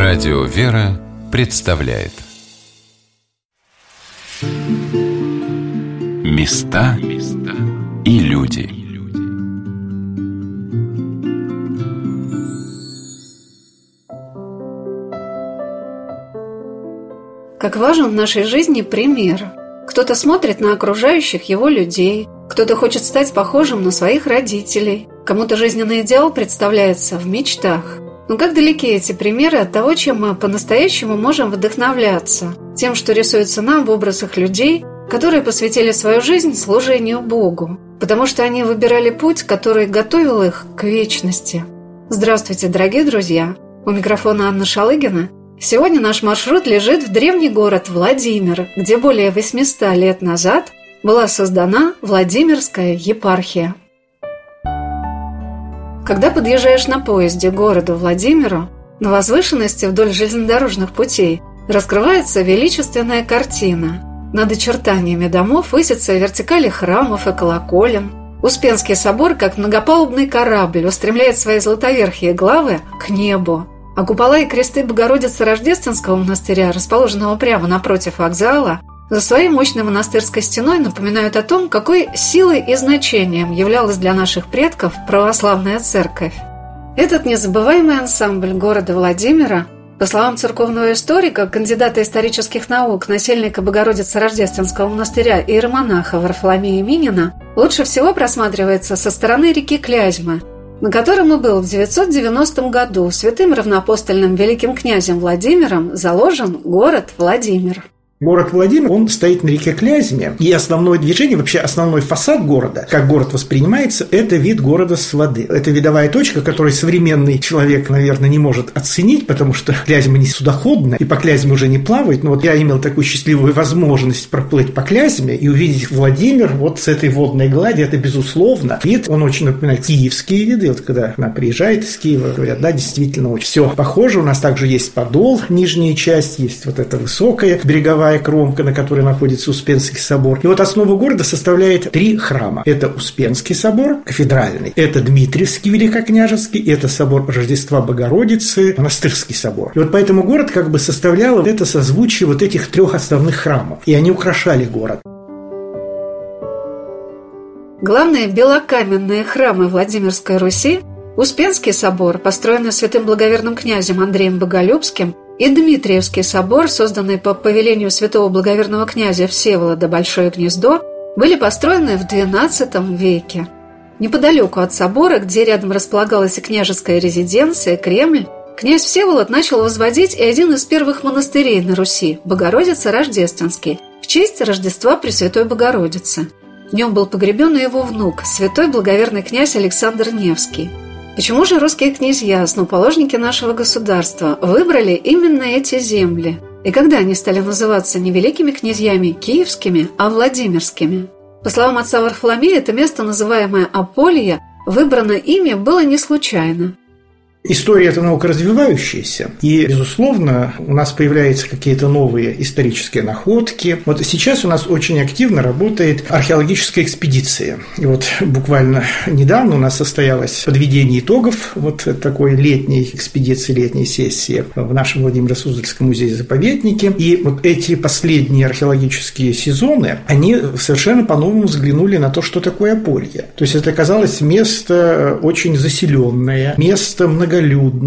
Радио «Вера» представляет Места и люди. Как важен в нашей жизни пример. Кто-то смотрит на окружающих его людей, кто-то хочет стать похожим на своих родителей, кому-то жизненный идеал представляется в мечтах. Но как далеки эти примеры от того, чем мы по-настоящему можем вдохновляться? Тем, что рисуется нам в образах людей, которые посвятили свою жизнь служению Богу, потому что они выбирали путь, который готовил их к вечности. Здравствуйте, дорогие друзья! У микрофона Анна Шалыгина. Сегодня наш маршрут лежит в древний город Владимир, где более 800 лет назад была создана Владимирская епархия. Когда подъезжаешь на поезде к городу Владимиру, на возвышенности вдоль железнодорожных путей раскрывается величественная картина. Над очертаниями домов высятся вертикали храмов и колоколен. Успенский собор, как многопалубный корабль, устремляет свои золотоверхие главы к небу. А купола и кресты Богородицы Рождественского монастыря, расположенного прямо напротив вокзала, за своей мощной монастырской стеной напоминают о том, какой силой и значением являлась для наших предков православная церковь. Этот незабываемый ансамбль города Владимира, по словам церковного историка, кандидата исторических наук, насельника Богородицы Рождественского монастыря и иеромонаха Варфоломея Минина, лучше всего просматривается со стороны реки Клязьмы, на котором и был в 990 году святым равноапостольным великим князем Владимиром заложен город Владимир. Город Владимир, он стоит на реке Клязьме, и основное движение, вообще основной фасад города, как город воспринимается, это вид города с воды. Это видовая точка, которую современный человек, наверное, не может оценить, потому что Клязьма не судоходная, и по Клязьме уже не плавает. Но вот я имел такую счастливую возможность проплыть по Клязьме и увидеть Владимир вот с этой водной глади, это безусловно. Вид, он очень напоминает киевские виды. Вот когда она приезжает из Киева, говорят, да, действительно, очень все похоже. У нас также есть подол, нижняя часть, есть вот эта высокая береговая кромка, на которой находится Успенский собор. И вот основу города составляет 3 храма. Это Успенский собор, кафедральный, это Дмитриевский великокняжеский, это собор Рождества Богородицы, монастырский собор. И вот поэтому город как бы составляло это созвучие вот этих 3 основных храмов. И они украшали город. Главные белокаменные храмы Владимирской Руси – Успенский собор, построенный святым благоверным князем Андреем Боголюбским, и Дмитриевский собор, созданный по повелению святого благоверного князя Всеволода Большое Гнездо, были построены в XII веке. Неподалеку от собора, где рядом располагалась и княжеская резиденция, Кремль, князь Всеволод начал возводить и один из первых монастырей на Руси – Богородица Рождественский, в честь Рождества Пресвятой Богородицы. В нем был погребен и его внук, святой благоверный князь Александр Невский. Почему же русские князья, основоположники нашего государства, выбрали именно эти земли? И когда они стали называться не великими князьями киевскими, а владимирскими? По словам отца Варфоломея, это место, называемое Аполье, выбрано ими было не случайно. История – это наука развивающаяся, и, безусловно, у нас появляются какие-то новые исторические находки. Вот сейчас у нас очень активно работает археологическая экспедиция. И вот буквально недавно у нас состоялось подведение итогов вот такой летней экспедиции, летней сессии в нашем Владимиро-Суздальском музее-заповеднике. И вот эти последние археологические сезоны, они совершенно по-новому взглянули на то, что такое Аполье. То есть это оказалось место очень заселенное, место многолюдное,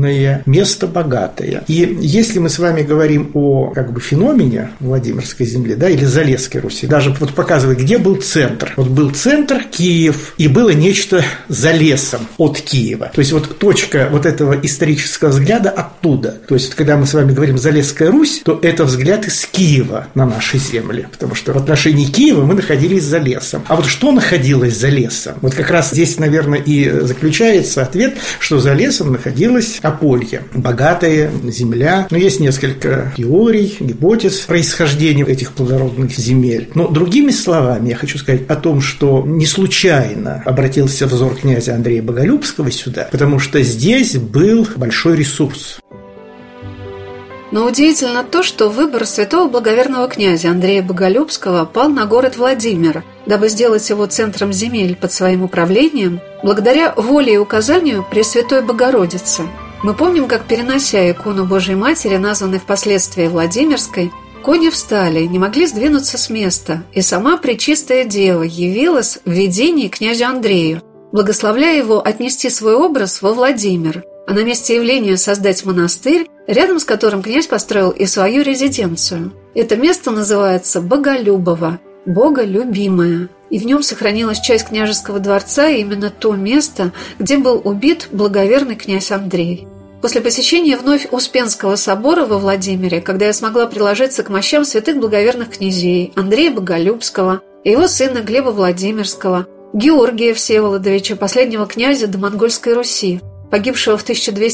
место богатое. И если мы с вами говорим о как бы феномене Владимирской земли, да, или Залесской Руси, даже вот показывает, где был центр. Вот был центр Киев, и было нечто за лесом от Киева. То есть вот точка вот этого исторического взгляда оттуда. То есть когда мы с вами говорим Залесская Русь, то это взгляд из Киева на наши земли, потому что в отношении Киева мы находились за лесом. А вот что находилось за лесом? Вот как раз здесь, наверное, и заключается ответ, что за лесом находилось Аполье. Богатая земля. Но есть несколько теорий, гипотез происхождения этих плодородных земель. Но другими словами, я хочу сказать о том, что не случайно обратился взор князя Андрея Боголюбского сюда, потому что здесь был большой ресурс. Но удивительно то, что выбор святого благоверного князя Андрея Боголюбского пал на город Владимир, дабы сделать его центром земель под своим управлением, благодаря воле и указанию Пресвятой Богородицы. Мы помним, как, перенося икону Божией Матери, названной впоследствии Владимирской, кони встали, не могли сдвинуться с места, и сама Пречистая Дева явилась в видении князю Андрею, благословляя его отнести свой образ во Владимир, а на месте явления создать монастырь, рядом с которым князь построил и свою резиденцию. Это место называется Боголюбово, Боголюбимое, и в нем сохранилась часть княжеского дворца, и именно то место, где был убит благоверный князь Андрей. После посещения вновь Успенского собора во Владимире, когда я смогла приложиться к мощам святых благоверных князей Андрея Боголюбского и его сына Глеба Владимирского, Георгия Всеволодовича, последнего князя Домонгольской Руси, погибшего в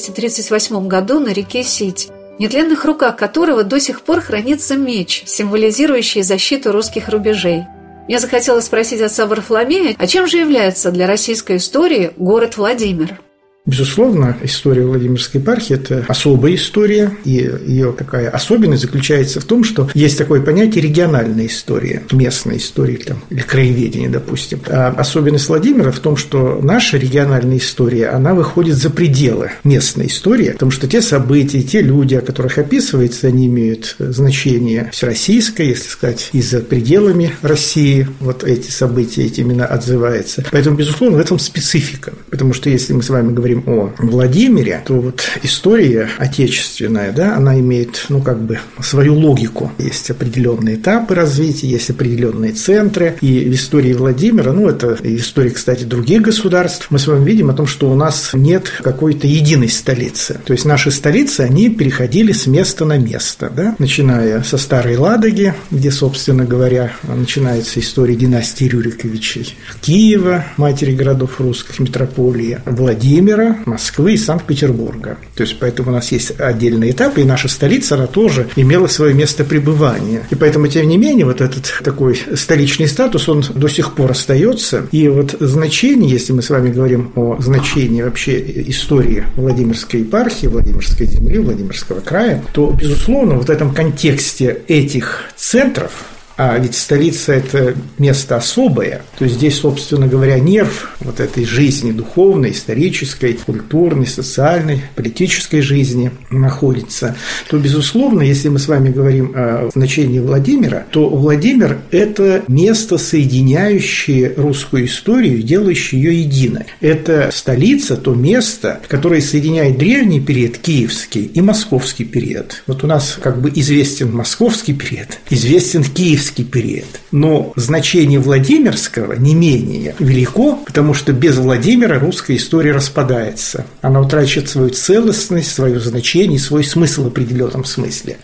1238 году на реке Сить, в нетленных руках которого до сих пор хранится меч, символизирующий защиту русских рубежей. Мне захотелось спросить отца Варфоломея, а чем же является для российской истории город Владимир? Безусловно, история Владимирской епархии – это особая история, и ее такая особенность заключается в том, что есть такое понятие региональная история, местная история или краеведение, допустим. А особенность Владимира в том, что наша региональная история, она выходит за пределы местной истории, потому что те события, те люди, о которых описывается, они имеют значение всероссийское, если сказать, и за пределами России вот эти события эти именно отзываются. Поэтому, безусловно, в этом специфика, потому что если мы с вами говорим о Владимире, то вот история отечественная, да, она имеет, свою логику. Есть определенные этапы развития, есть определенные центры, и в истории Владимира, это и история, кстати, других государств, мы с вами видим о том, что у нас нет какой-то единой столицы. То есть наши столицы, они переходили с места на место, да, начиная со Старой Ладоги, где, собственно говоря, начинается история династии Рюриковичей, Киева, матери городов русских, метрополии, Владимира, Москвы и Санкт-Петербурга. То есть, поэтому у нас есть отдельные этапы, и наша столица, она тоже имела свое место пребывания. И поэтому, тем не менее, вот этот такой столичный статус, он до сих пор остается. И вот значение, если мы с вами говорим о значении вообще истории Владимирской епархии, Владимирской земли, Владимирского края, то, безусловно, вот в этом контексте этих центров, а ведь столица – это место особое, то есть здесь, собственно говоря, нерв вот этой жизни духовной, исторической, культурной, социальной, политической жизни находится, то, безусловно, если мы с вами говорим о значении Владимира, то Владимир – это место, соединяющее русскую историю, делающее ее единой. Это столица, то место, которое соединяет древний период, киевский, и московский период. Вот у нас известен московский период, известен киевский период. Но значение Владимирского не менее велико, потому что без Владимира русская история распадается. Она утрачивает свою целостность, свое значение, свой смысл в определенном смысле.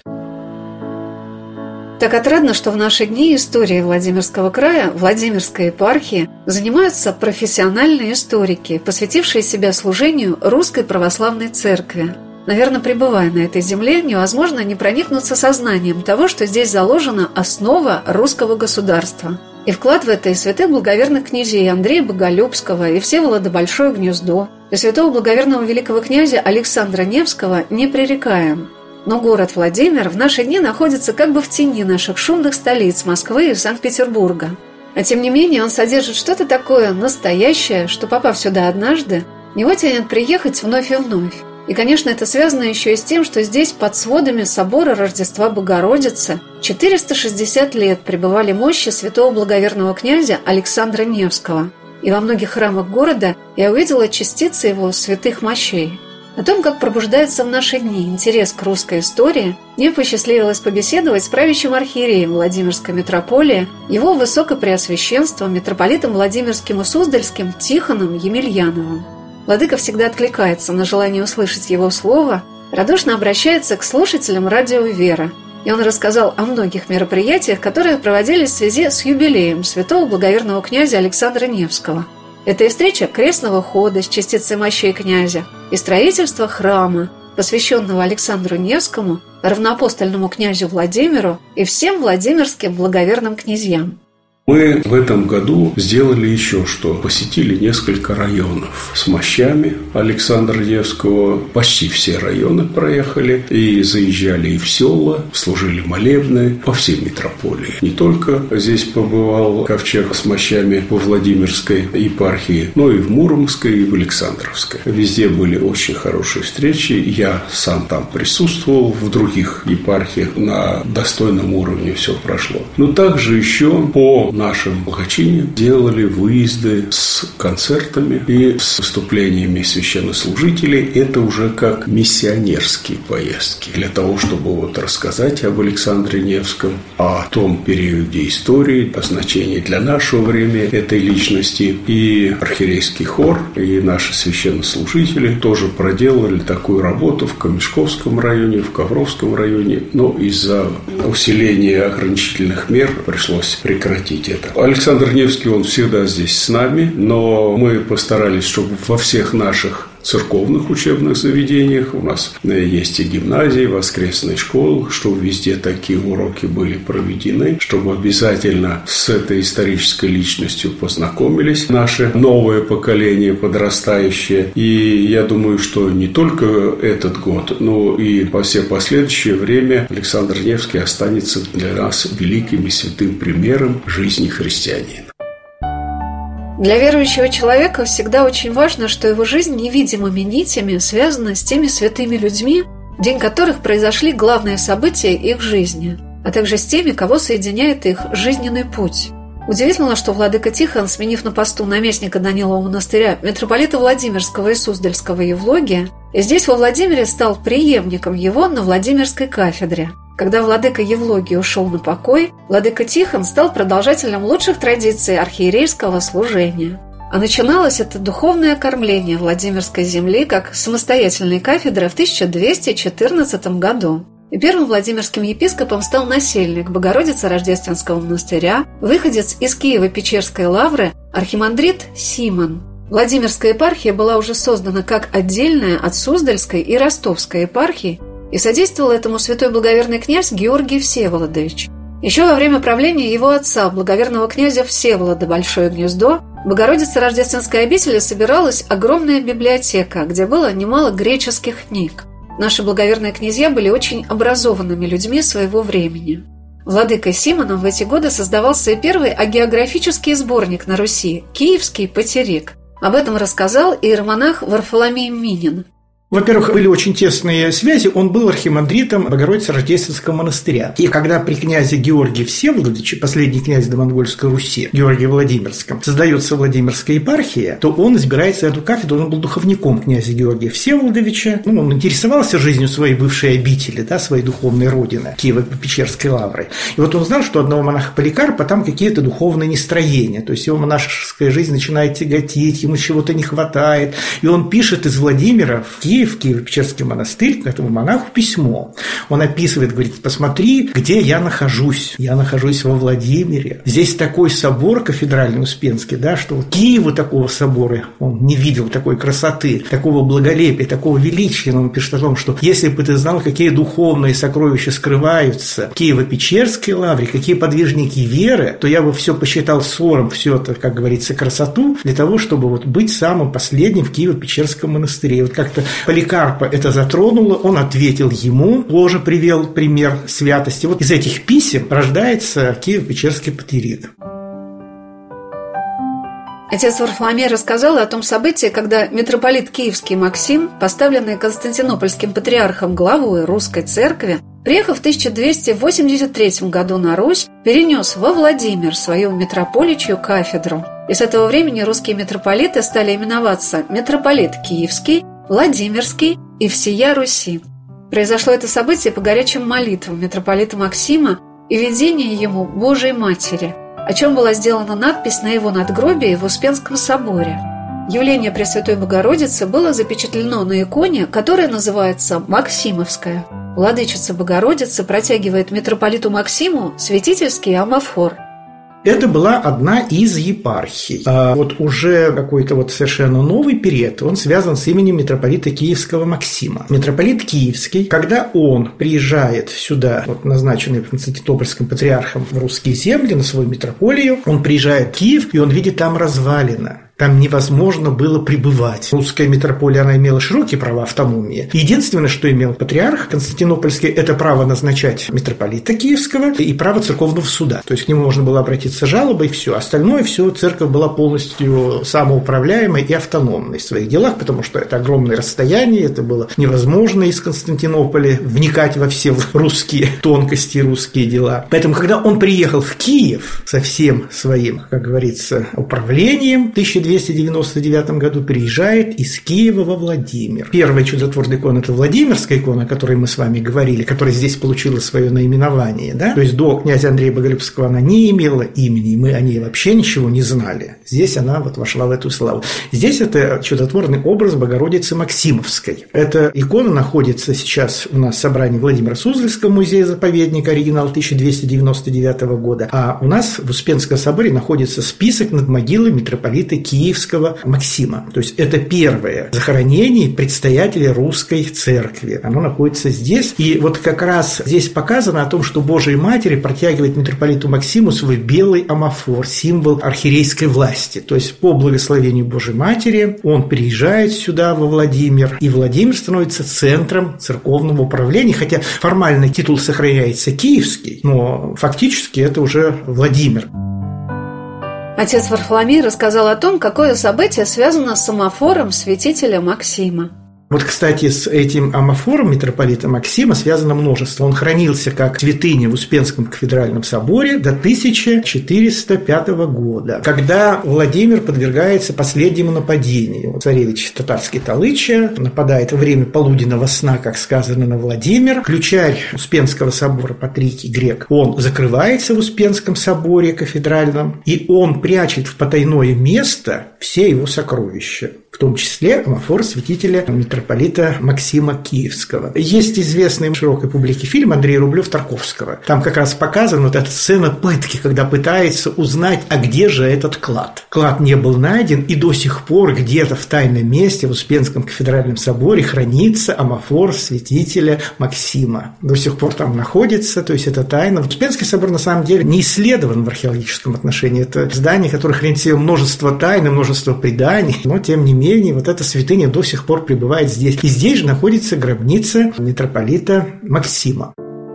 Так отрадно, что в наши дни истории Владимирского края, Владимирской епархии занимаются профессиональные историки, посвятившие себя служению Русской Православной Церкви. Наверное, пребывая на этой земле, невозможно не проникнуться сознанием того, что здесь заложена основа русского государства. И вклад в это и святых благоверных князей Андрея Боголюбского, и Всеволода Большое Гнездо, и святого благоверного великого князя Александра Невского непререкаем. Но город Владимир в наши дни находится в тени наших шумных столиц Москвы и Санкт-Петербурга. А тем не менее он содержит что-то такое настоящее, что, попав сюда однажды, него тянет приехать вновь и вновь. И, конечно, это связано еще и с тем, что здесь под сводами собора Рождества Богородицы 460 лет пребывали мощи святого благоверного князя Александра Невского. И во многих храмах города я увидела частицы его святых мощей. О том, как пробуждается в наши дни интерес к русской истории, мне посчастливилось побеседовать с правящим архиереем Владимирской митрополии, его высокопреосвященством, митрополитом Владимирским и Суздальским Тихоном Емельяновым. Владыка всегда откликается на желание услышать его слово, радушно обращается к слушателям радио «Вера». И он рассказал о многих мероприятиях, которые проводились в связи с юбилеем святого благоверного князя Александра Невского. Это и встреча крестного хода с частицей мощей князя, и строительство храма, посвященного Александру Невскому, равноапостольному князю Владимиру и всем владимирским благоверным князьям. Мы в этом году сделали еще что. Посетили несколько районов с мощами Александра Невского. Почти все районы проехали. И заезжали и в села, служили молебны по всей метрополии. Не только здесь побывал ковчег с мощами во Владимирской епархии, но и в Муромской, и в Александровской. Везде были очень хорошие встречи. Я сам там присутствовал. В других епархиях на достойном уровне все прошло. Но также еще по нашим благочине делали выезды с концертами и с выступлениями священнослужителей. Это уже как миссионерские поездки. Для того, чтобы рассказать об Александре Невском, о том периоде истории, о значении для нашего времени этой личности. И архиерейский хор, и наши священнослужители тоже проделали такую работу в Камешковском районе, в Ковровском районе. Но из-за усиления ограничительных мер пришлось прекратить это. Александр Невский, он всегда здесь с нами, но мы постарались, чтобы во всех наших церковных учебных заведениях, у нас есть и гимназии, воскресные школы, чтобы везде такие уроки были проведены, чтобы обязательно с этой исторической личностью познакомились наше новое поколение подрастающее. И я думаю, что не только этот год, но и по все последующее время Александр Невский останется для нас великим и святым примером жизни христианина. Для верующего человека всегда очень важно, что его жизнь невидимыми нитями связана с теми святыми людьми, в день которых произошли главные события их жизни, а также с теми, кого соединяет их жизненный путь. Удивительно, что владыка Тихон, сменив на посту наместника Данилова монастыря митрополита Владимирского и Суздальского Евлогия, и здесь во Владимире стал преемником его на Владимирской кафедре. Когда владыка Евлогий ушел на покой, владыка Тихон стал продолжателем лучших традиций архиерейского служения. А начиналось это духовное кормление Владимирской земли как самостоятельной кафедры в 1214 году. И первым владимирским епископом стал насельник Богородицы Рождественского монастыря, выходец из Киево-Печерской лавры архимандрит Симон. Владимирская епархия была уже создана как отдельная от Суздальской и Ростовской епархии, и содействовал этому святой благоверный князь Георгий Всеволодович. Еще во время правления его отца, благоверного князя Всеволода Большое Гнездо, в Богородице Рождественской обители собиралась огромная библиотека, где было немало греческих книг. Наши благоверные князья были очень образованными людьми своего времени. Владыкой Симоном в эти годы создавался и первый агеографический сборник на Руси – «Киевский потерик». Об этом рассказал иеромонах Варфоломей Минин. Во-первых, были очень тесные связи. Он был архимандритом Богородицы Рождественского монастыря. И когда при князе Георгии Всеволодовиче, последний князь Домонгольской Руси, Георгии Владимирском, создается Владимирская епархия, то он избирается на эту кафедру. Он был духовником князя Георгия Всеволодовича. Он интересовался жизнью своей бывшей обители, своей духовной родины, Киево-Печерской лавры. И вот он знал, что у одного монаха Поликарпа там какие-то духовные нестроения. То есть его монашеская жизнь начинает тяготить, ему чего-то не хватает. И он пишет из Владимира в Киев, в Киево-Печерский монастырь, к этому монаху письмо. Он описывает, говорит: посмотри, где я нахожусь. Я нахожусь во Владимире. Здесь такой собор кафедральный Успенский, что вот Киеву такого собора он не видел, такой красоты, такого благолепия, такого величия. Он пишет о том, что если бы ты знал, какие духовные сокровища скрываются в Киево-Печерской лавре, какие подвижники веры, то я бы все посчитал ссором, все это, как говорится, красоту, для того, чтобы вот быть самым последним в Киево-Печерском монастыре. И вот как-то Поликарпа это затронуло, он ответил ему, тоже привел пример святости. Вот из этих писем рождается Киево-Печерский потерик. Отец Варфоломей рассказал о том событии, когда митрополит Киевский Максим, поставленный Константинопольским патриархом главой русской церкви, приехав в 1283 году на Русь, перенес во Владимир свою митрополичью кафедру. И с этого времени русские митрополиты стали именоваться митрополит Киевский, Владимирский и всея Руси. Произошло это событие по горячим молитвам митрополита Максима и видению ему Божией Матери, о чем была сделана надпись на его надгробии в Успенском соборе. Явление Пресвятой Богородицы было запечатлено на иконе, которая называется Максимовская. Владычица Богородица протягивает митрополиту Максиму святительский амафор. Это была одна из епархий. А вот уже какой-то вот совершенно новый период, он связан с именем митрополита Киевского Максима. Митрополит Киевский, когда он приезжает сюда, вот назначенный Константинопольским патриархом в русские земли, на свою митрополию, он приезжает в Киев, и он видит там развалина. Там невозможно было пребывать. Русская митрополия, она имела широкие права автономии. Единственное, что имел патриарх Константинопольский, это право назначать митрополита Киевского и право церковного суда. То есть к нему можно было обратиться с жалобой, и все. Остальное все, церковь была полностью самоуправляемой и автономной в своих делах, потому что это огромное расстояние, это было невозможно из Константинополя вникать во все русские тонкости, русские дела. Поэтому, когда он приехал в Киев со всем своим, как говорится, управлением, 1299 году переезжает из Киева во Владимир. Первая чудотворная икона – это Владимирская икона, о которой мы с вами говорили, которая здесь получила свое наименование. Да? То есть до князя Андрея Боголюбского она не имела имени, мы о ней вообще ничего не знали. Здесь она вот вошла в эту славу. Здесь это чудотворный образ Богородицы Максимовской. Эта икона находится сейчас у нас в собрании Владимира Суздальского музея-заповедника, оригинал 1299 года, а у нас в Успенском соборе находится список над могилой митрополита Киевского Максима. То есть это первое захоронение предстоятеля русской церкви. Оно находится здесь. И вот как раз здесь показано о том, что Божией Матери протягивает митрополиту Максиму свой белый амафор, символ архиерейской власти. То есть по благословению Божией Матери он приезжает сюда, во Владимир, и Владимир становится центром церковного управления, хотя формально титул сохраняется киевский, но фактически это уже Владимир. Отец Варфоломей рассказал о том, какое событие связано с амафором святителя Максима. Вот, кстати, с этим амафором митрополита Максима связано множество. Он хранился как святыня в Успенском кафедральном соборе до 1405 года, когда Владимир подвергается последнему нападению. Царевич татарский Талыча нападает во время полуденного сна, как сказано, на Владимир. Ключарь Успенского собора Патрикий Грек, он закрывается в Успенском соборе кафедральном, и он прячет в потайное место все его сокровища, в том числе амафор святителя митрополита Максима Киевского. Есть известный широкой публике фильм Андрея Рублёв-Тарковского. Там как раз показана вот эта сцена пытки, когда пытается узнать, а где же этот клад. Клад не был найден, и до сих пор где-то в тайном месте в Успенском кафедральном соборе хранится амафор святителя Максима. До сих пор там находится, то есть это тайна. Успенский собор на самом деле не исследован в археологическом отношении. Это здание, которое хранит в себе множество тайн и множество преданий, но тем не менее вот эта святыня до сих пор пребывает здесь. И здесь же находится гробница митрополита Максима.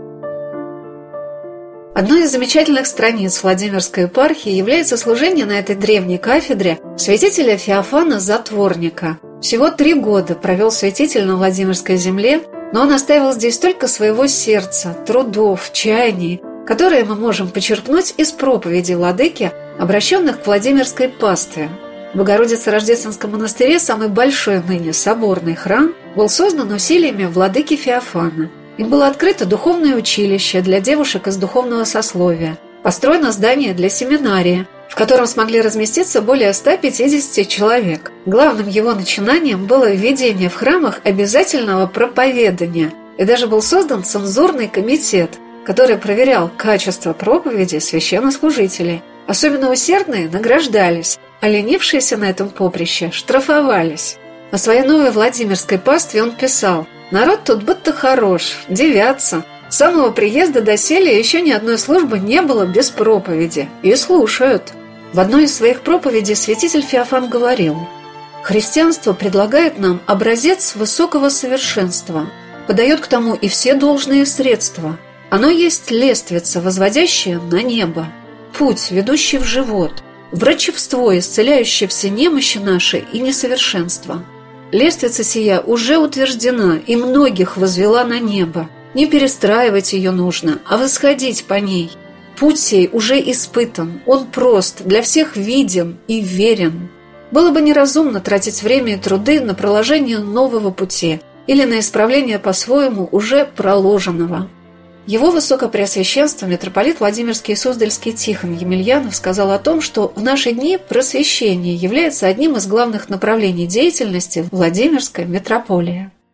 Одной из замечательных страниц Владимирской епархии является служение на этой древней кафедре святителя Феофана Затворника. Всего 3 года провел святитель на Владимирской земле, но он оставил здесь столько своего сердца, трудов, чаяний, которые мы можем почерпнуть из проповедей владыки, обращенных к Владимирской пастве. В Богородице-Рождественском монастыре, самый большой ныне соборный храм, был создан усилиями владыки Феофана. Им было открыто духовное училище для девушек из духовного сословия, построено здание для семинарии, в котором смогли разместиться более 150 человек. Главным его начинанием было введение в храмах обязательного проповедания, и даже был создан цензурный комитет, который проверял качество проповеди священнослужителей. Особенно усердные награждались, а ленившиеся на этом поприще штрафовались. На своей новой Владимирской пастве он писал: «Народ тут будто хорош, дивятся. С самого приезда доселе еще ни одной службы не было без проповеди. И слушают». В одной из своих проповедей святитель Феофан говорил: «Христианство предлагает нам образец высокого совершенства, подает к тому и все должные средства. Оно есть лествица, возводящая на небо, путь, ведущий в живот, врачевство, исцеляющее все немощи наши и несовершенства. Лествица сия уже утверждена и многих возвела на небо. Не перестраивать ее нужно, а восходить по ней. Путь сей уже испытан, он прост, для всех виден и верен. Было бы неразумно тратить время и труды на проложение нового пути или на исправление по-своему уже проложенного». Его Высокопреосвященство митрополит Владимирский и Суздальский Тихон Емельянов сказал о том, что в наши дни просвещение является одним из главных направлений деятельности Владимирской митрополии.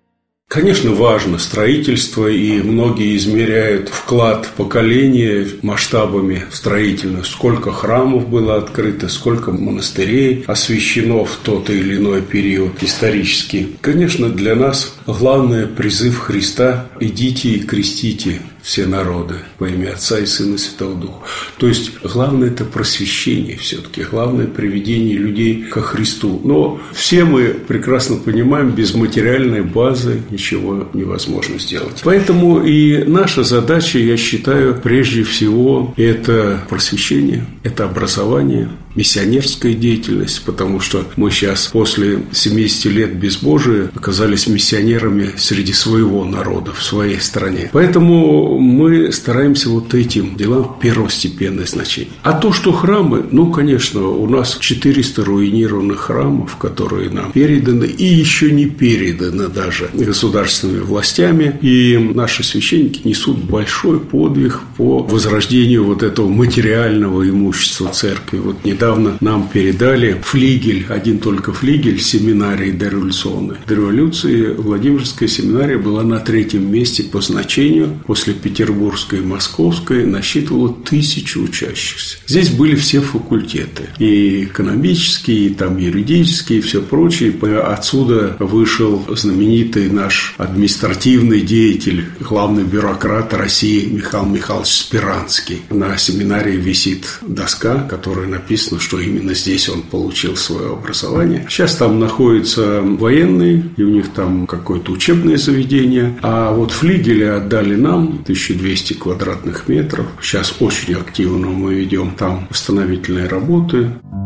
Конечно, важно строительство, и многие измеряют вклад поколения масштабами строительных. Сколько храмов было открыто, сколько монастырей освящено в тот или иной период исторический. Конечно, для нас главное призыв Христа: «Идите и крестите все народы во имя Отца и Сына и Святого Духа». То есть, главное – это просвещение все-таки, главное – приведение людей ко Христу. Но все мы прекрасно понимаем, без материальной базы ничего невозможно сделать. Поэтому и наша задача, я считаю, прежде всего, это просвещение, это образование, миссионерская деятельность, потому что мы сейчас после 70 лет безбожия оказались миссионерами среди своего народа, в своей стране. Поэтому мы стараемся вот этим делам первостепенное значение. А то, что храмы, конечно, у нас 400 руинированных храмов, которые нам переданы и еще не переданы даже государственными властями, и наши священники несут большой подвиг по возрождению вот этого материального имущества церкви. Вот недавно нам передали флигель, один только флигель семинарии дореволюционной. До революции Владимирская семинария была на 3-м месте по значению. После Петербургской и Московской насчитывала 1000 учащихся. Здесь были все факультеты. И экономические, и там юридические, и все прочее. Отсюда вышел знаменитый наш административный деятель, главный бюрократ России Михаил Михайлович Спиранский. На семинарии висит доска, которая написано, что именно здесь он получил свое образование. Сейчас там находятся военные, и у них там какое-то учебное заведение. А вот флигели отдали нам, 1200 квадратных метров. Сейчас очень активно мы ведем там восстановительные работы.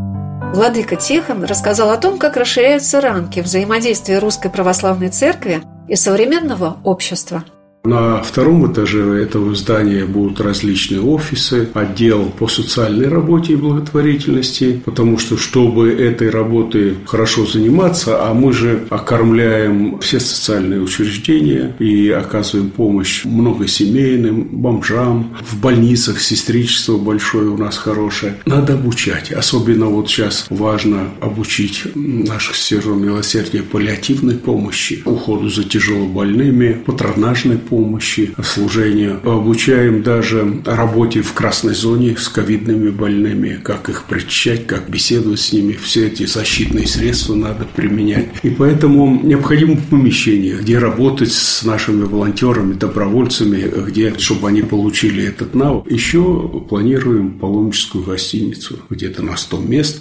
Владыка Тихон рассказал о том, как расширяются рамки взаимодействия Русской Православной Церкви и современного общества. На 2-м этаже этого здания будут различные офисы, отдел по социальной работе и благотворительности, потому что, чтобы этой работой хорошо заниматься, а мы же окормляем все социальные учреждения и оказываем помощь многосемейным, бомжам, в больницах сестричество большое у нас хорошее. Надо обучать. Особенно вот сейчас важно обучить наших сестер милосердия паллиативной помощи, уходу за тяжелобольными, патронажной помощи, служению. Обучаем даже работе в красной зоне с ковидными больными, как их причащать, как беседовать с ними. Все эти защитные средства надо применять. И поэтому необходимо помещение, где работать с нашими волонтерами, добровольцами, где, чтобы они получили этот навык. Еще планируем паломническую гостиницу, где-то на 100 мест.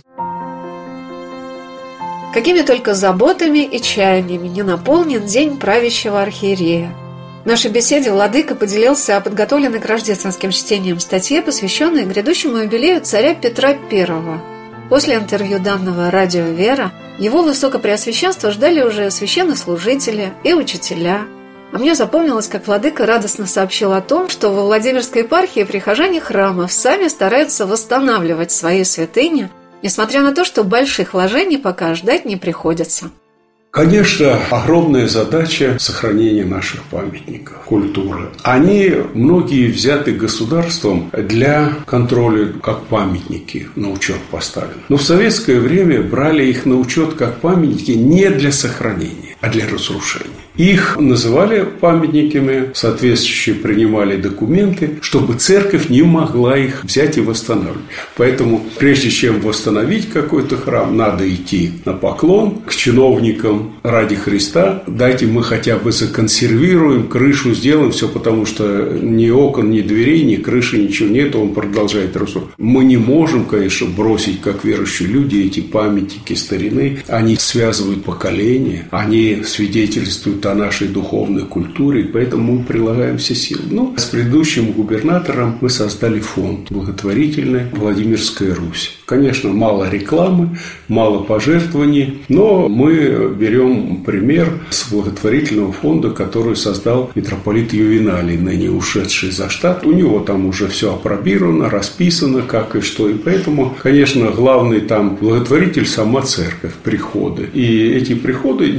Какими только заботами и чаяниями не наполнен день правящего архиерея. В нашей беседе владыка поделился о подготовленной к рождественским чтениям статье, посвященной грядущему юбилею царя Петра I. После интервью данного радио «Вера» его высокопреосвященство ждали уже священнослужители и учителя. А мне запомнилось, как владыка радостно сообщил о том, что во Владимирской епархии прихожане храмов сами стараются восстанавливать свои святыни, несмотря на то, что больших вложений пока ждать не приходится. Конечно, огромная задача сохранения наших памятников, культуры. Они многие взяты государством для контроля как памятники на учет поставлены. Но в советское время брали их на учет как памятники не для сохранения, а для разрушения. Их называли памятниками, соответствующие принимали документы, чтобы церковь не могла их взять и восстанавливать. Поэтому, прежде чем восстановить какой-то храм, надо идти на поклон к чиновникам ради Христа. Дайте мы хотя бы законсервируем, крышу сделаем, все, потому что ни окон, ни дверей, ни крыши, ничего нет, он продолжает разрушать. Мы не можем, конечно, бросить, как верующие люди, эти памятники старины. Они связывают поколения, они свидетельствуют о нашей духовной культуре, и поэтому мы прилагаем все силы. Но с предыдущим губернатором мы создали фонд благотворительный «Владимирская Русь». Конечно, мало рекламы, мало пожертвований, но мы берем пример с благотворительного фонда, который создал митрополит Ювеналий, ныне ушедший за штат. У него там уже все апробировано, расписано, как и что. И поэтому, конечно, главный там благотворитель – сама церковь, приходы. И эти приходы небольшие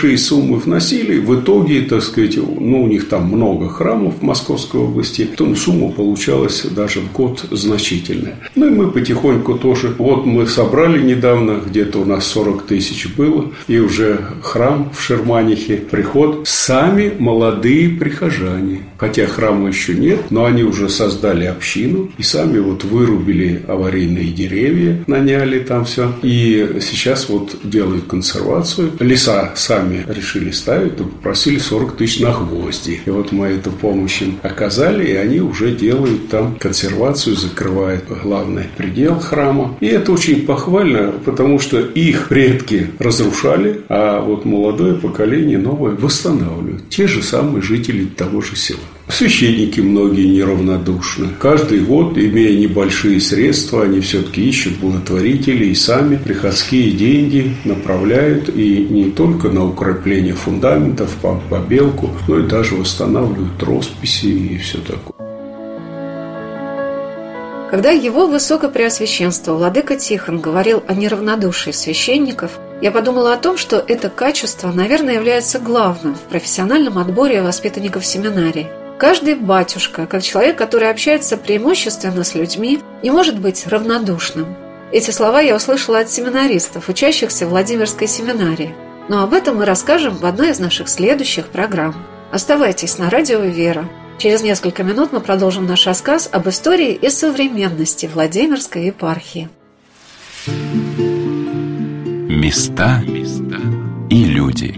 большие суммы вносили. В итоге, так сказать, у них там много храмов в Московской области, то сумма получалась даже в год значительная. И мы потихоньку тоже, вот мы собрали недавно, где-то у нас 40 тысяч было, и уже храм в Шерманихе, приход, сами молодые прихожане. Хотя храма еще нет, но они уже создали общину и сами вот вырубили аварийные деревья, наняли там все. И сейчас вот делают консервацию. Леса сами решили ставить, то попросили 40 тысяч на гвозди. И вот мы эту помощь им оказали, и они уже делают там консервацию, закрывают главный предел храма. И это очень похвально, потому что их предки разрушали, а вот молодое поколение новое восстанавливают. Те же самые жители того же села. Священники многие неравнодушны. Каждый год, имея небольшие средства, они все-таки ищут благотворителей и сами приходские деньги направляют и не только на укрепление фундаментов, побелку, но и даже восстанавливают росписи и все такое. Когда его высокопреосвященство владыка Тихон говорил о неравнодушии священников, я подумала о том, что это качество, наверное, является главным в профессиональном отборе воспитанников семинарии. Каждый батюшка, как человек, который общается преимущественно с людьми, не может быть равнодушным. Эти слова я услышала от семинаристов, учащихся в Владимирской семинарии. Но об этом мы расскажем в одной из наших следующих программ. Оставайтесь на радио «Вера». Через несколько минут мы продолжим наш рассказ об истории и современности Владимирской епархии. Места и люди.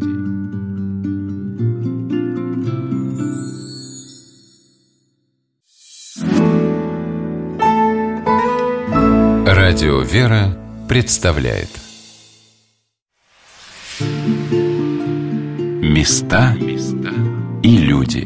Радио «Вера» представляет Места и люди.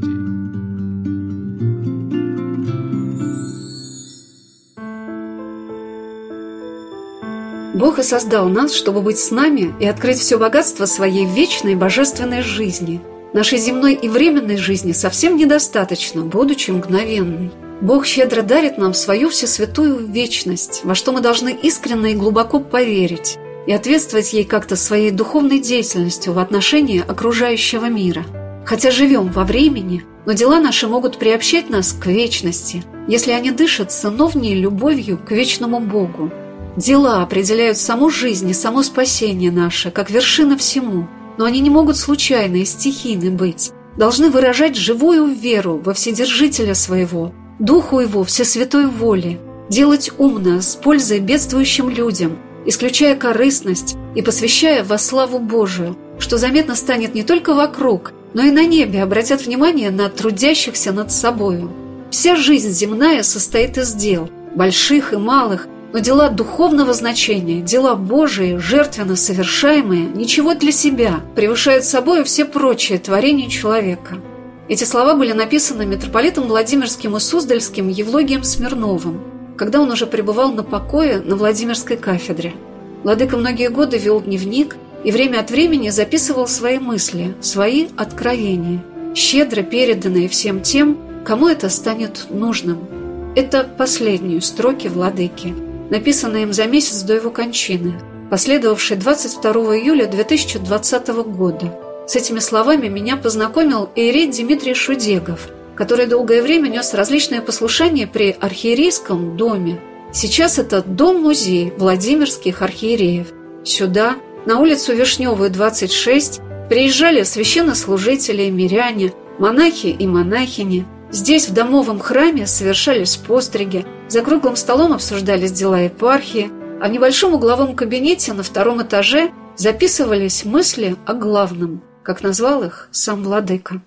Бог и создал нас, чтобы быть с нами и открыть все богатство своей вечной божественной жизни. Нашей земной и временной жизни совсем недостаточно, будучи мгновенной. Бог щедро дарит нам свою всесвятую вечность, во что мы должны искренне и глубоко поверить и ответствовать ей как-то своей духовной деятельностью в отношении окружающего мира. Хотя живем во времени, но дела наши могут приобщать нас к вечности, если они дышат сыновней любовью к вечному Богу. Дела определяют саму жизнь и само спасение наше, как вершина всему, но они не могут случайно и стихийны быть, должны выражать живую веру во Вседержителя своего, Духу Его всесвятой воли, делать умно, с пользой бедствующим людям, исключая корыстность и посвящая во славу Божию, что заметно станет не только вокруг, но и на небе обратят внимание на трудящихся над собою. Вся жизнь земная состоит из дел, больших и малых, но дела духовного значения, дела Божии, жертвенно совершаемые, ничего для себя, превышают собою все прочие творения человека. Эти слова были написаны митрополитом Владимирским и Суздальским Евлогием Смирновым, когда он уже пребывал на покое на Владимирской кафедре. Владыка многие годы вел дневник и время от времени записывал свои мысли, свои откровения, щедро переданные всем тем, кому это станет нужным. Это последние строки владыки, написанные им за месяц до его кончины, последовавшей 22 июля 2020 года. С этими словами меня познакомил иерей Дмитрий Шудегов, который долгое время нес различные послушания при архиерейском доме. Сейчас это дом-музей Владимирских архиереев. Сюда, на улицу Вишневую, 26, приезжали священнослужители, миряне, монахи и монахини. Здесь, в домовом храме, совершались постриги, за круглым столом обсуждались дела епархии, а в небольшом угловом кабинете на 2 этаже записывались мысли о главном, как назвал их сам владыка.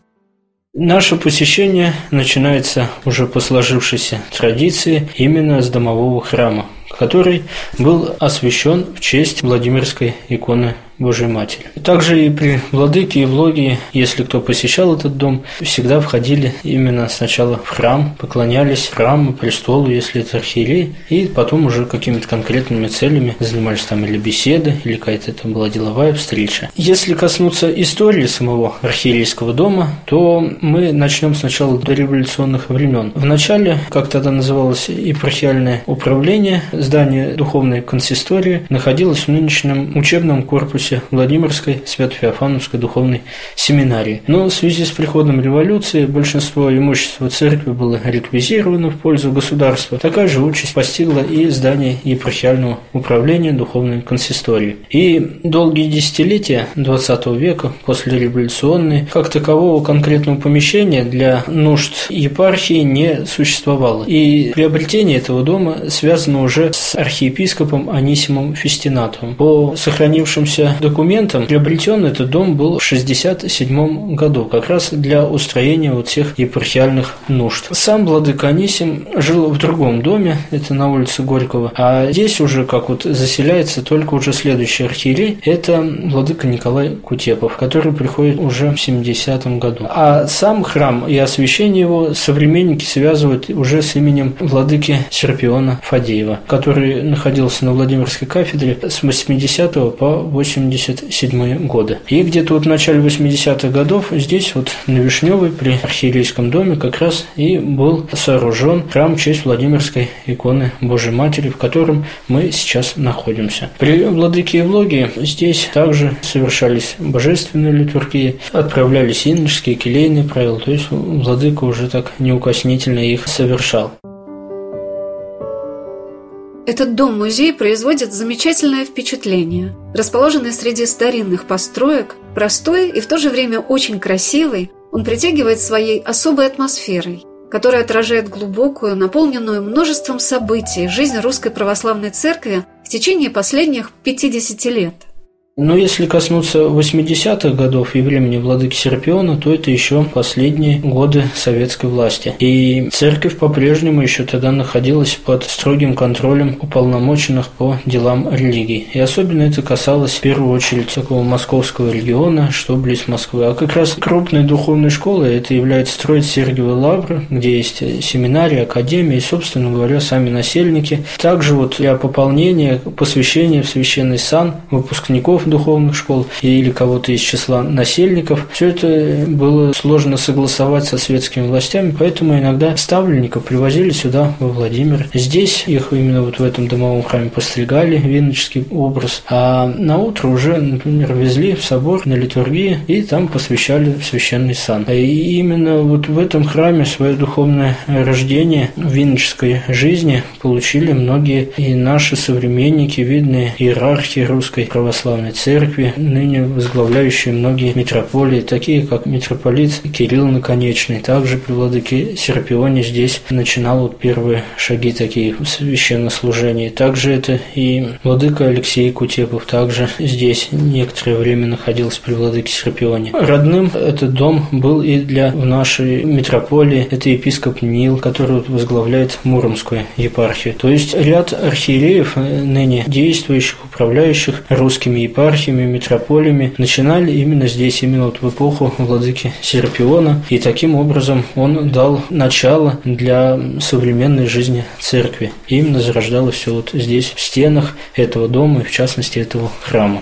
Наше посещение начинается уже по сложившейся традиции именно с домового храма, который был освящен в честь Владимирской иконы Божией Матери. Также и при владыке Евлогии, если кто посещал этот дом, всегда входили именно сначала в храм, поклонялись храму, престолу, если это архиерей, и потом уже какими-то конкретными целями занимались там или беседы, или какая-то это была деловая встреча. Если коснуться истории самого архиерейского дома, то мы начнем сначала до революционных времен. Вначале, как тогда называлось епархиальное управление, здание духовной консистории находилось в нынешнем учебном корпусе учился в Владимирской Свято-Феофановской духовной семинарии. Но в связи с приходом революции большинство имущества церкви было реквизировано в пользу государства. Такая же участь постигла и здание епархиального управления духовной консистории. И долгие десятилетия XX века, послереволюционные, как такового конкретного помещения для нужд епархии не существовало. И приобретение этого дома связано уже с архиепископом Анисимом Фестинатовым. По сохранившимся документам, приобретен этот дом был в 1967 году, как раз для устроения вот всех епархиальных нужд. Сам владыка Анисим жил в другом доме, это на улице Горького, а здесь уже как вот заселяется только уже следующий архиерей, это владыка Николай Кутепов, который приходит уже в 70-м году. А сам храм и освящение его современники связывают уже с именем владыки Серпиона Фадеева, который находился на Владимирской кафедре с 80 по 87 годы. И где-то вот в начале 80-х годов здесь вот на Вишневой при архиерейском доме как раз и был сооружен храм в честь Владимирской иконы Божией Матери, в котором мы сейчас находимся. При владыке Евлогии здесь также совершались божественные литургии, отправлялись иноческие, келейные правила, то есть владыка уже так неукоснительно их совершал. Этот дом-музей производит замечательное впечатление. Расположенный среди старинных построек, простой и в то же время очень красивый, он притягивает своей особой атмосферой, которая отражает глубокую, наполненную множеством событий жизнь Русской Православной Церкви в течение последних 50 лет. Но если коснуться 80-х годов и времени владыки Серпиона, то это еще последние годы советской власти. И церковь по-прежнему еще тогда находилась под строгим контролем уполномоченных по делам религии. И особенно это касалось в первую очередь такого московского региона, что близ Москвы. А как раз крупной духовной школой это является Троице-Сергиевой Лавры, где есть семинарии, академии и, собственно говоря, сами насельники. Также вот для пополнения, посвящения в священный сан выпускников духовных школ или кого-то из числа насельников. Все это было сложно согласовать со светскими властями, поэтому иногда ставленников привозили сюда, во Владимир. Здесь их именно вот в этом домовом храме постригали, веноческий образ, а на утро уже, например, везли в собор на литургии и там посвящали в священный сан. И именно вот в этом храме свое духовное рождение в веноческой жизни получили многие и наши современники, видные иерархи Русской Православной Церкви, ныне возглавляющие многие митрополии, такие как митрополит Кирилл Наконечный. Также при владыке Серпионе здесь начинал вот первые шаги такие в священнослужении. Также это и владыка Алексей Кутепов, также здесь некоторое время находился при владыке Серпионе. Родным этот дом был и для нашей митрополии, это епископ Нил, который вот возглавляет Муромскую епархию. То есть ряд архиереев, ныне действующих, управляющих русскими епархиями, митрополиями, начинали именно здесь, именно вот в эпоху владыки Серпиона, и таким образом он дал начало для современной жизни церкви. И именно зарождалось все вот здесь, в стенах этого дома и в частности этого храма.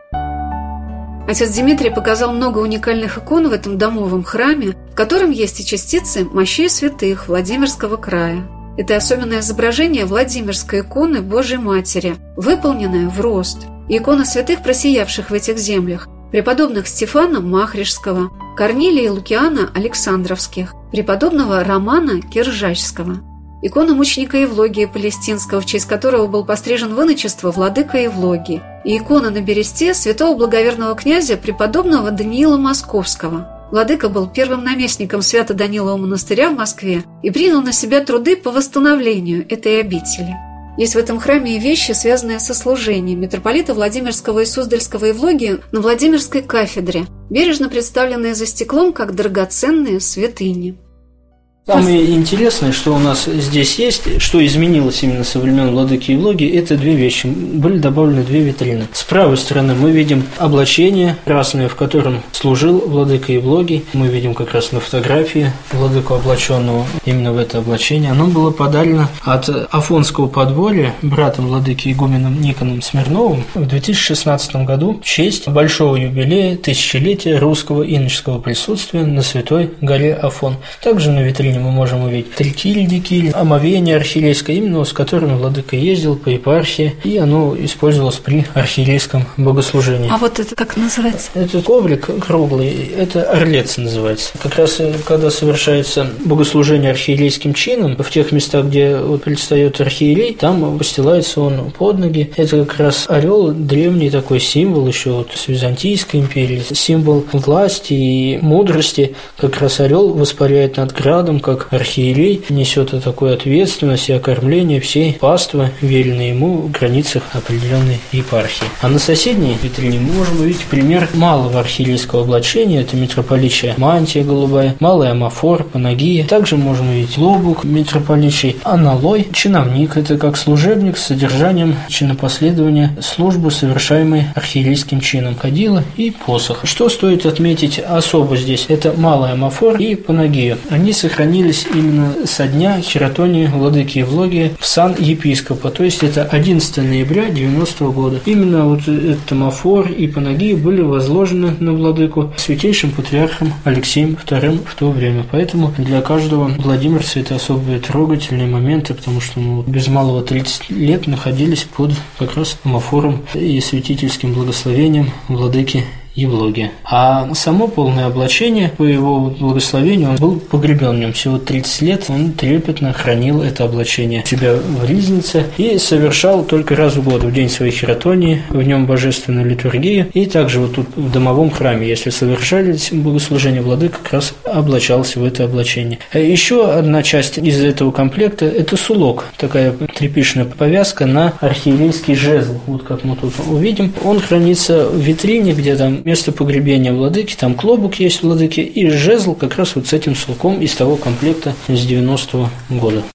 Отец Дмитрий показал много уникальных икон в этом домовом храме, в котором есть и частицы мощей святых Владимирского края. Это особенное изображение Владимирской иконы Божией Матери, выполненное в рост. Иконы святых, просиявших в этих землях, преподобных Стефана Махришского, Корнилия и Лукиана Александровских, преподобного Романа Киржачского. Икона мученика Евлогия Палестинского, в честь которого был пострижен в иночество владыка Евлогий, и икона на бересте святого благоверного князя преподобного Даниила Московского. Владыка был первым наместником Свято-Данилового монастыря в Москве и принял на себя труды по восстановлению этой обители. Есть в этом храме и вещи, связанные со служением митрополита Владимирского и Суздальского Евлогия на Владимирской кафедре, бережно представленные за стеклом как драгоценные святыни. Самое интересное, что у нас здесь есть, что изменилось именно со времен владыки Евлогии, это две вещи. Были добавлены две витрины. С правой стороны мы видим облачение красное, в котором служил владыка Евлогий. Мы видим как раз на фотографии владыку облаченного именно в это облачение. Оно было подарено от Афонского подворья братом владыки игуменом Никоном Смирновым в 2016 году в честь большого юбилея тысячелетия русского иноческого присутствия на Святой горе Афон. Также на витрине строении мы можем увидеть трикиль, омовение архиерейское, именно с которыми владыка ездил по епархии, и оно использовалось при архиерейском богослужении. А вот это как называется? Этот коврик круглый, это орлец называется. Как раз когда совершается богослужение архиерейским чином, в тех местах, где предстает архиерей, там постилается он под ноги. Это как раз орел, древний такой символ еще с Византийской империи, символ власти и мудрости. Как раз орел воспаряет над градом, как архиерей несет такую ответственность и окормление всей паствы, веренной ему в границах определенной епархии. А на соседней витрине мы можем увидеть пример малого архиерейского облачения. Это митрополичья мантия голубая, малый амафор, панагия. Также можем увидеть лобук митрополичий, аналой, чиновник. Это как служебник с содержанием чинопоследования службы, совершаемой архиерейским чином, кадила и посох. Что стоит отметить особо здесь? Это малый амафор и панагия. Они сохранились именно со дня хератонии владыки Евлогия в сан епископа, то есть это 11 ноября 90 года. Именно этот амафор и панагия были возложены на владыку святейшим патриархом Алексеем II в то время. Поэтому для каждого владимирца это особые трогательные моменты, потому что мы без малого 30 лет находились под как раз амафором и святительским благословением владыки Евлогия. А само полное облачение, по его благословению, он был погребен в нем. Всего 30 лет он трепетно хранил это облачение у себя в ризнице и совершал только раз в год, в день своей хератонии, в нем божественную литургию. И также тут в домовом храме, если совершались богослужения, владыка как раз облачался в это облачение. Еще одна часть из этого комплекта – это сулок, такая тряпичная повязка на архиерейский жезл. Вот как мы тут увидим. Он хранится в витрине, где там место погребения владыки, там клобук есть владыки, и жезл как раз с этим сулком из того комплекта с 90-го года.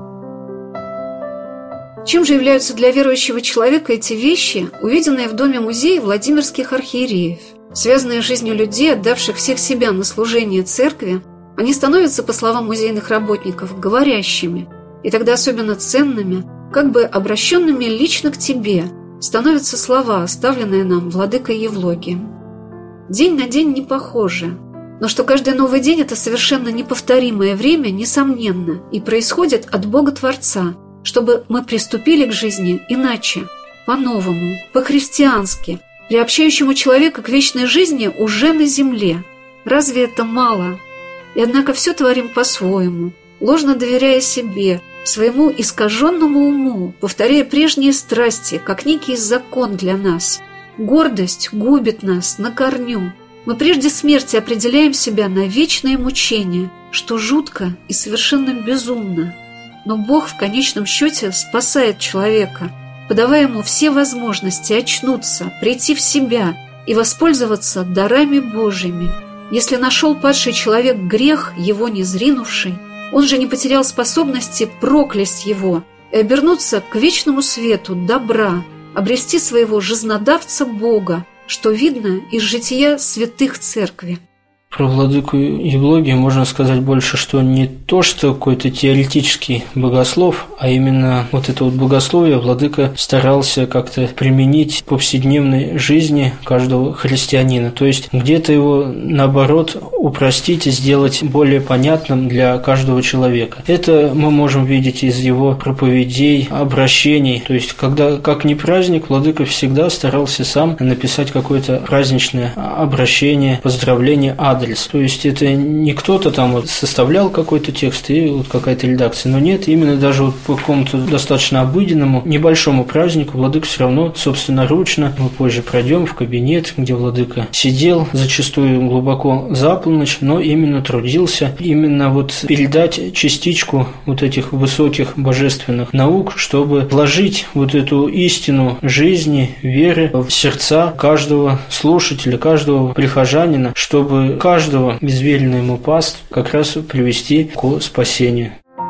Чем же являются для верующего человека эти вещи, увиденные в доме-музее Владимирских архиереев? Связанные с жизнью людей, отдавших всех себя на служение церкви, они становятся, по словам музейных работников, говорящими, и тогда особенно ценными, как бы обращенными лично к тебе, становятся слова, оставленные нам владыкой Евлогием. День на день не похожи, но что каждый новый день – это совершенно неповторимое время, несомненно, и происходит от Бога-Творца, чтобы мы приступили к жизни иначе, по-новому, по-христиански, приобщающему человека к вечной жизни уже на земле. Разве это мало? И однако все творим по-своему, ложно доверяя себе, своему искаженному уму, повторяя прежние страсти, как некий закон для нас. Гордость губит нас на корню. Мы прежде смерти определяем себя на вечное мучение, что жутко и совершенно безумно. Но Бог в конечном счете спасает человека, подавая ему все возможности очнуться, прийти в себя и воспользоваться дарами Божьими. Если нашел падший человек грех, его не зринувший, он же не потерял способности проклясть его и обернуться к вечному свету добра, обрести своего жизнодавца Бога, что видно из жития святых церкви. Про владыку Евлогия можно сказать больше, что не то, что какой-то теоретический богослов, а именно вот это богословие владыка старался как-то применить в повседневной жизни каждого христианина. То есть где-то его, наоборот, упростить и сделать более понятным для каждого человека. Это мы можем видеть из его проповедей, обращений. То есть когда, как ни праздник, владыка всегда старался сам написать какое-то праздничное обращение, поздравление, адрес. То есть это не кто-то там составлял какой-то текст и какая-то редакция, но нет, именно даже по какому-то достаточно обыденному, небольшому празднику владыка все равно собственноручно, мы позже пройдем в кабинет, где владыка сидел, зачастую глубоко за полночь, но именно трудился, именно передать частичку этих высоких божественных наук, чтобы вложить эту истину жизни, веры в сердца каждого слушателя, каждого прихожанина, чтобы каждого безверенного ему паству как раз привести к спасению.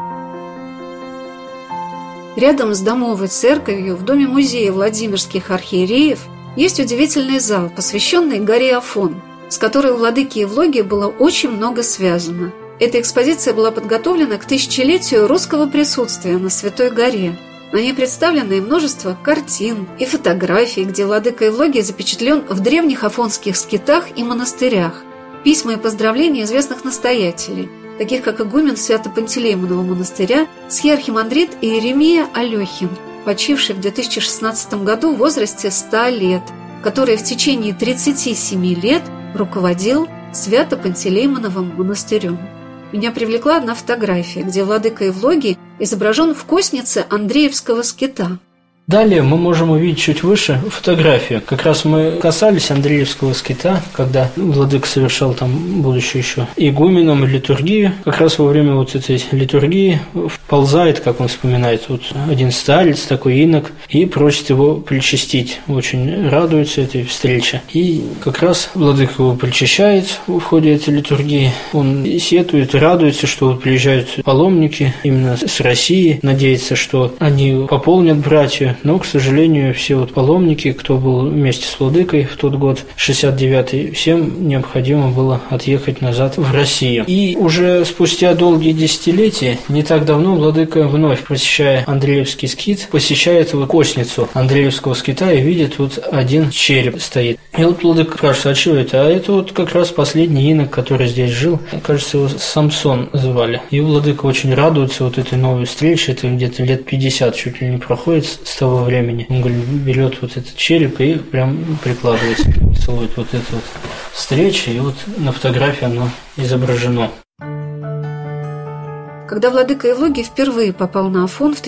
Рядом с домовой церковью в доме-музее Владимирских архиереев есть удивительный зал, посвященный горе Афон, с которой у владыки Евлогия было очень много связано. Эта экспозиция была подготовлена к 1000-летию русского присутствия на Святой горе. На ней представлено и множество картин и фотографий, где владыка Евлогия запечатлен в древних афонских скитах и монастырях, письма и поздравления известных настоятелей, таких как игумен Свято-Пантелеймонова монастыря схиархимандрит Иеремия Алехин, почивший в 2016 году в возрасте 100 лет, который в течение 37 лет руководил Свято-Пантелеймоновым монастырем. Меня привлекла одна фотография, где владыка Евлогий изображен в коснице Андреевского скита. Далее мы можем увидеть чуть выше фотографию. Как раз мы касались Андреевского скита, когда владыка совершал там, будучи еще игуменом, литургию. Как раз во время вот этой литургии вползает, как он вспоминает, вот один старец, такой инок, и просит его причастить. Очень радуется этой встрече. И как раз владыка его причащает в ходе этой литургии. Он сетует, радуется, что приезжают паломники именно с России, надеется, что они пополнят братью. Но, к сожалению, все вот паломники, кто был вместе с владыкой в тот год, 69-й, всем необходимо было отъехать назад в Россию. И уже спустя долгие десятилетия, не так давно, владыка вновь, посещая Андреевский скит, посещает вот косницу Андреевского скита и видит вот один череп стоит. И вот владыка спрашивает, а что это? А это вот как раз последний инок, который здесь жил. Кажется, его Самсон звали. И владыка очень радуется вот этой новой встрече. Это где-то лет 50 чуть ли не проходит с того времени. Он говорит, берет вот этот череп и прям прикладывается, целует вот эту вот встречу, и вот на фотографии оно изображено. Когда владыка Евлогий впервые попал на Афон в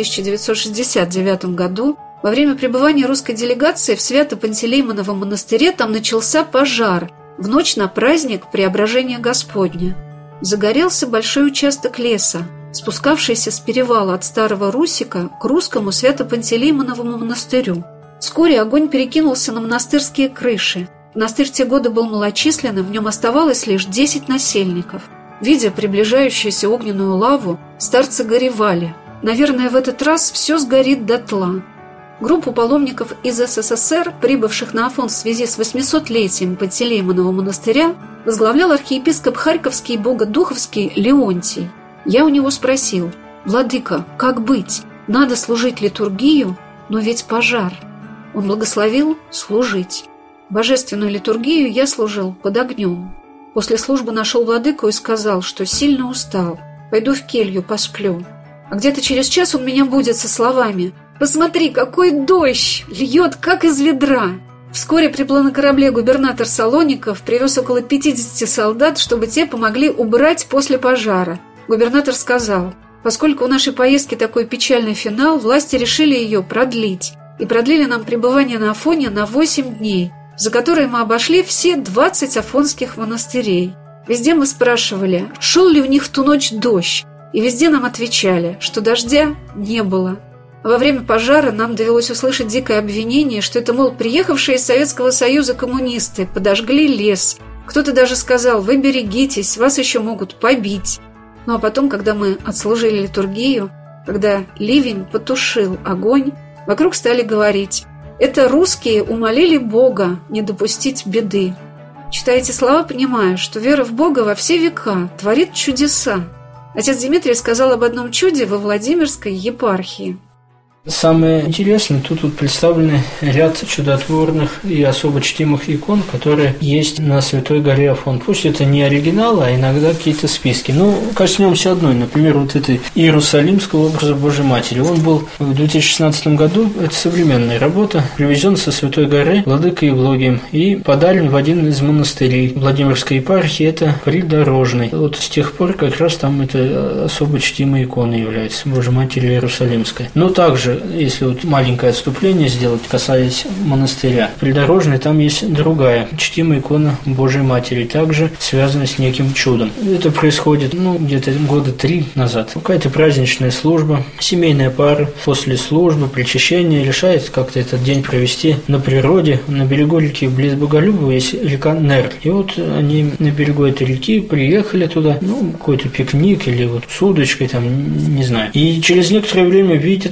1969 году, во время пребывания русской делегации в Свято-Пантелеймоновом монастыре там начался пожар в ночь на праздник Преображения Господня. Загорелся большой участок леса, спускавшийся с перевала от Старого Русика к русскому Свято-Пантелеймоновому монастырю. Вскоре огонь перекинулся на монастырские крыши. Монастырь в те годы был малочисленным, в нем оставалось лишь 10 насельников. Видя приближающуюся огненную лаву, старцы горевали. Наверное, в этот раз все сгорит дотла. Группу паломников из СССР, прибывших на Афон в связи с 800-летием Пантелеймонова монастыря, возглавлял архиепископ Харьковский и Богодуховский Леонтий. Я у него спросил: «Владыка, как быть? Надо служить литургию, но ведь пожар». Он благословил служить. Божественную литургию я служил под огнем. После службы нашел владыку и сказал, что сильно устал. Пойду в келью, посплю. А где-то через час он меня будет со словами: «Посмотри, какой дождь! Льет, как из ведра!» Вскоре приплыл на корабле губернатор Салоников, привез около 50 солдат, чтобы те помогли убрать после пожара. Губернатор сказал: поскольку у нашей поездки такой печальный финал, власти решили ее продлить. И продлили нам пребывание на Афоне на 8 дней, за которые мы обошли все 20 афонских монастырей. Везде мы спрашивали, шел ли у них в ту ночь дождь, и везде нам отвечали, что дождя не было. А во время пожара нам довелось услышать дикое обвинение, что это, мол, приехавшие из Советского Союза коммунисты подожгли лес. Кто-то даже сказал: вы берегитесь, вас еще могут побить. Ну а потом, когда мы отслужили литургию, когда ливень потушил огонь, вокруг стали говорить: это русские умолили Бога не допустить беды. Читая эти слова, понимаю, что вера в Бога во все века творит чудеса. Отец Дмитрий сказал об одном чуде во Владимирской епархии. Самое интересное, тут представлены ряд чудотворных и особо чтимых икон, которые есть на Святой горе Афон. Пусть это не оригиналы, а иногда какие-то списки. Но коснемся одной, например, вот этой Иерусалимского образа Божьей Матери. Он был в 2016 году, это современная работа, привезен со Святой горы владыкой Евлогием и подарен в один из монастырей Владимирской епархии, это Придорожный. Вот с тех пор как раз там это особо чтимой иконой является, Божьей Матери Иерусалимской. Но также, если вот маленькое отступление сделать, касаясь монастыря, Придорожный, там есть другая чтимая икона Божьей Матери, также связана с неким чудом. Это происходит, где-то года 3 назад. Какая-то праздничная служба, семейная пара после службы, причащения решает как-то этот день провести на природе, на берегу реки близ Боголюбова есть река Нерль. И вот они на берегу этой реки приехали туда, какой-то пикник или вот с удочкой, там, не знаю. И через некоторое время видят какие-то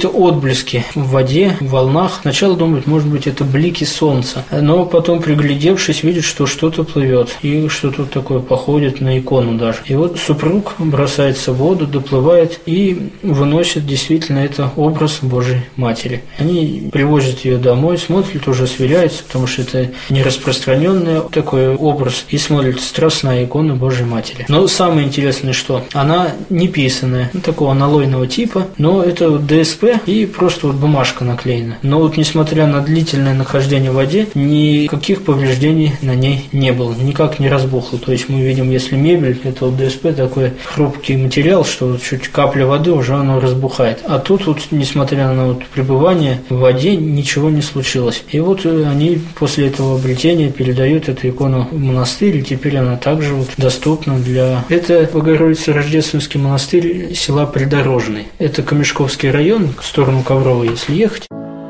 какие-то отблески в воде, в волнах. Сначала думают, может быть, это блики солнца, но потом, приглядевшись, видят, что что-то плывет и что-то такое походит на икону даже. И вот супруг бросается в воду, доплывает и выносит действительно это образ Божьей Матери. Они привозят ее домой, смотрят, уже сверяются, потому что это не распространенный такой образ, и смотрят страстная икона Божьей Матери. Но самое интересное, что она не писаная, такого аналойного типа, но это ДСП и просто вот бумажка наклеена. Но вот несмотря на длительное нахождение в воде, никаких повреждений на ней не было, никак не разбухло. То есть мы видим, если мебель, это вот ДСП такой хрупкий материал, что вот чуть капля воды уже оно разбухает. А тут вот, несмотря на вот пребывание в воде, ничего не случилось. И вот они после этого обретения передают эту икону в монастырь, и теперь она также вот доступна для... Это Богородице-Рождественский монастырь села Придорожный. Это Камешковский район, в сторону Ковровой, если ехать.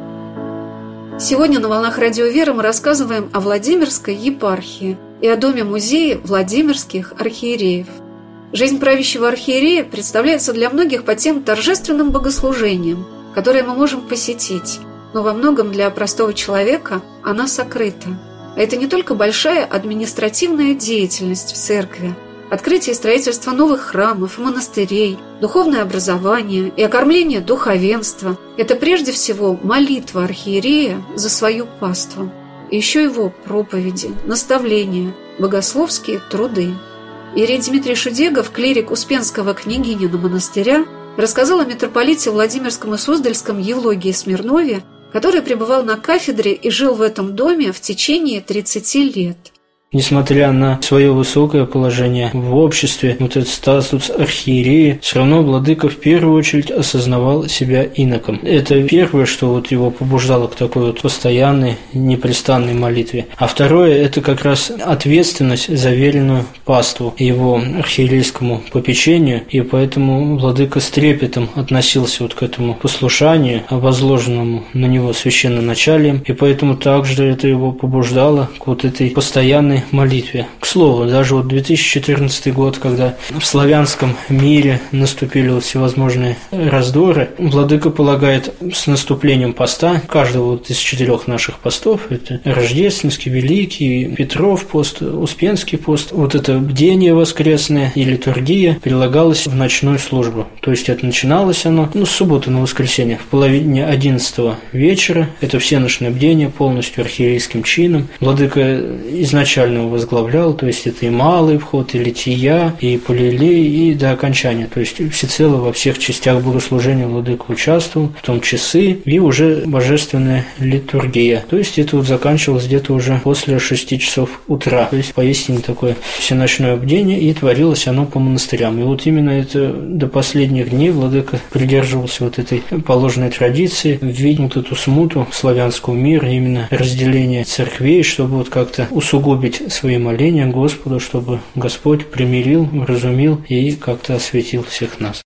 Сегодня на «Волнах Радио Веры» мы рассказываем о Владимирской епархии и о доме-музее Владимирских архиереев. Жизнь правящего архиерея представляется для многих под тем торжественным богослужением, которое мы можем посетить, но во многом для простого человека она сокрыта. А это не только большая административная деятельность в церкви, открытие и строительство новых храмов, монастырей, духовное образование и окормление духовенства – это прежде всего молитва архиерея за свою паству, и еще его проповеди, наставления, богословские труды. Иерей Дмитрий Шудегов, клирик Успенского княгинина монастыря, рассказал о митрополите Владимирском и Суздальском Евлогии Смирнове, который пребывал на кафедре и жил в этом доме в течение 30 лет. Несмотря на свое высокое положение в обществе, вот этот статус архиерея, все равно владыка в первую очередь осознавал себя иноком. Это первое, что вот его побуждало к такой вот постоянной, непрестанной молитве. А второе – это как раз ответственность за веренную паству его архиерейскому попечению, и поэтому владыка с трепетом относился вот к этому послушанию, возложенному на него священноначалием, и поэтому также это его побуждало к вот этой постоянной молитве. К слову, даже вот 2014 год, когда в славянском мире наступили вот всевозможные раздоры, владыка полагает с наступлением поста, каждого вот из 4 наших постов, это Рождественский, Великий, Петров пост, Успенский пост, вот это бдение воскресное и литургия прилагалось в ночную службу. То есть это начиналось оно, с субботы на воскресенье, в половине 11 вечера, это всеночное бдение полностью архиерейским чином. Владыка изначально возглавлял, то есть это и малый вход, и лития, и полилей, и до окончания. То есть всецело во всех частях богослужения владыка участвовал, в том часы, и уже божественная литургия. То есть это вот заканчивалось где-то уже после 6 часов утра. То есть поистине такое всеночное бдение, и творилось оно по монастырям. И вот именно это до последних дней владыка придерживался вот этой положенной традиции, видел вот эту смуту славянского мира, именно разделение церквей, чтобы вот как-то усугубить свои моления Господу, чтобы Господь примирил, вразумил и как-то осветил всех нас.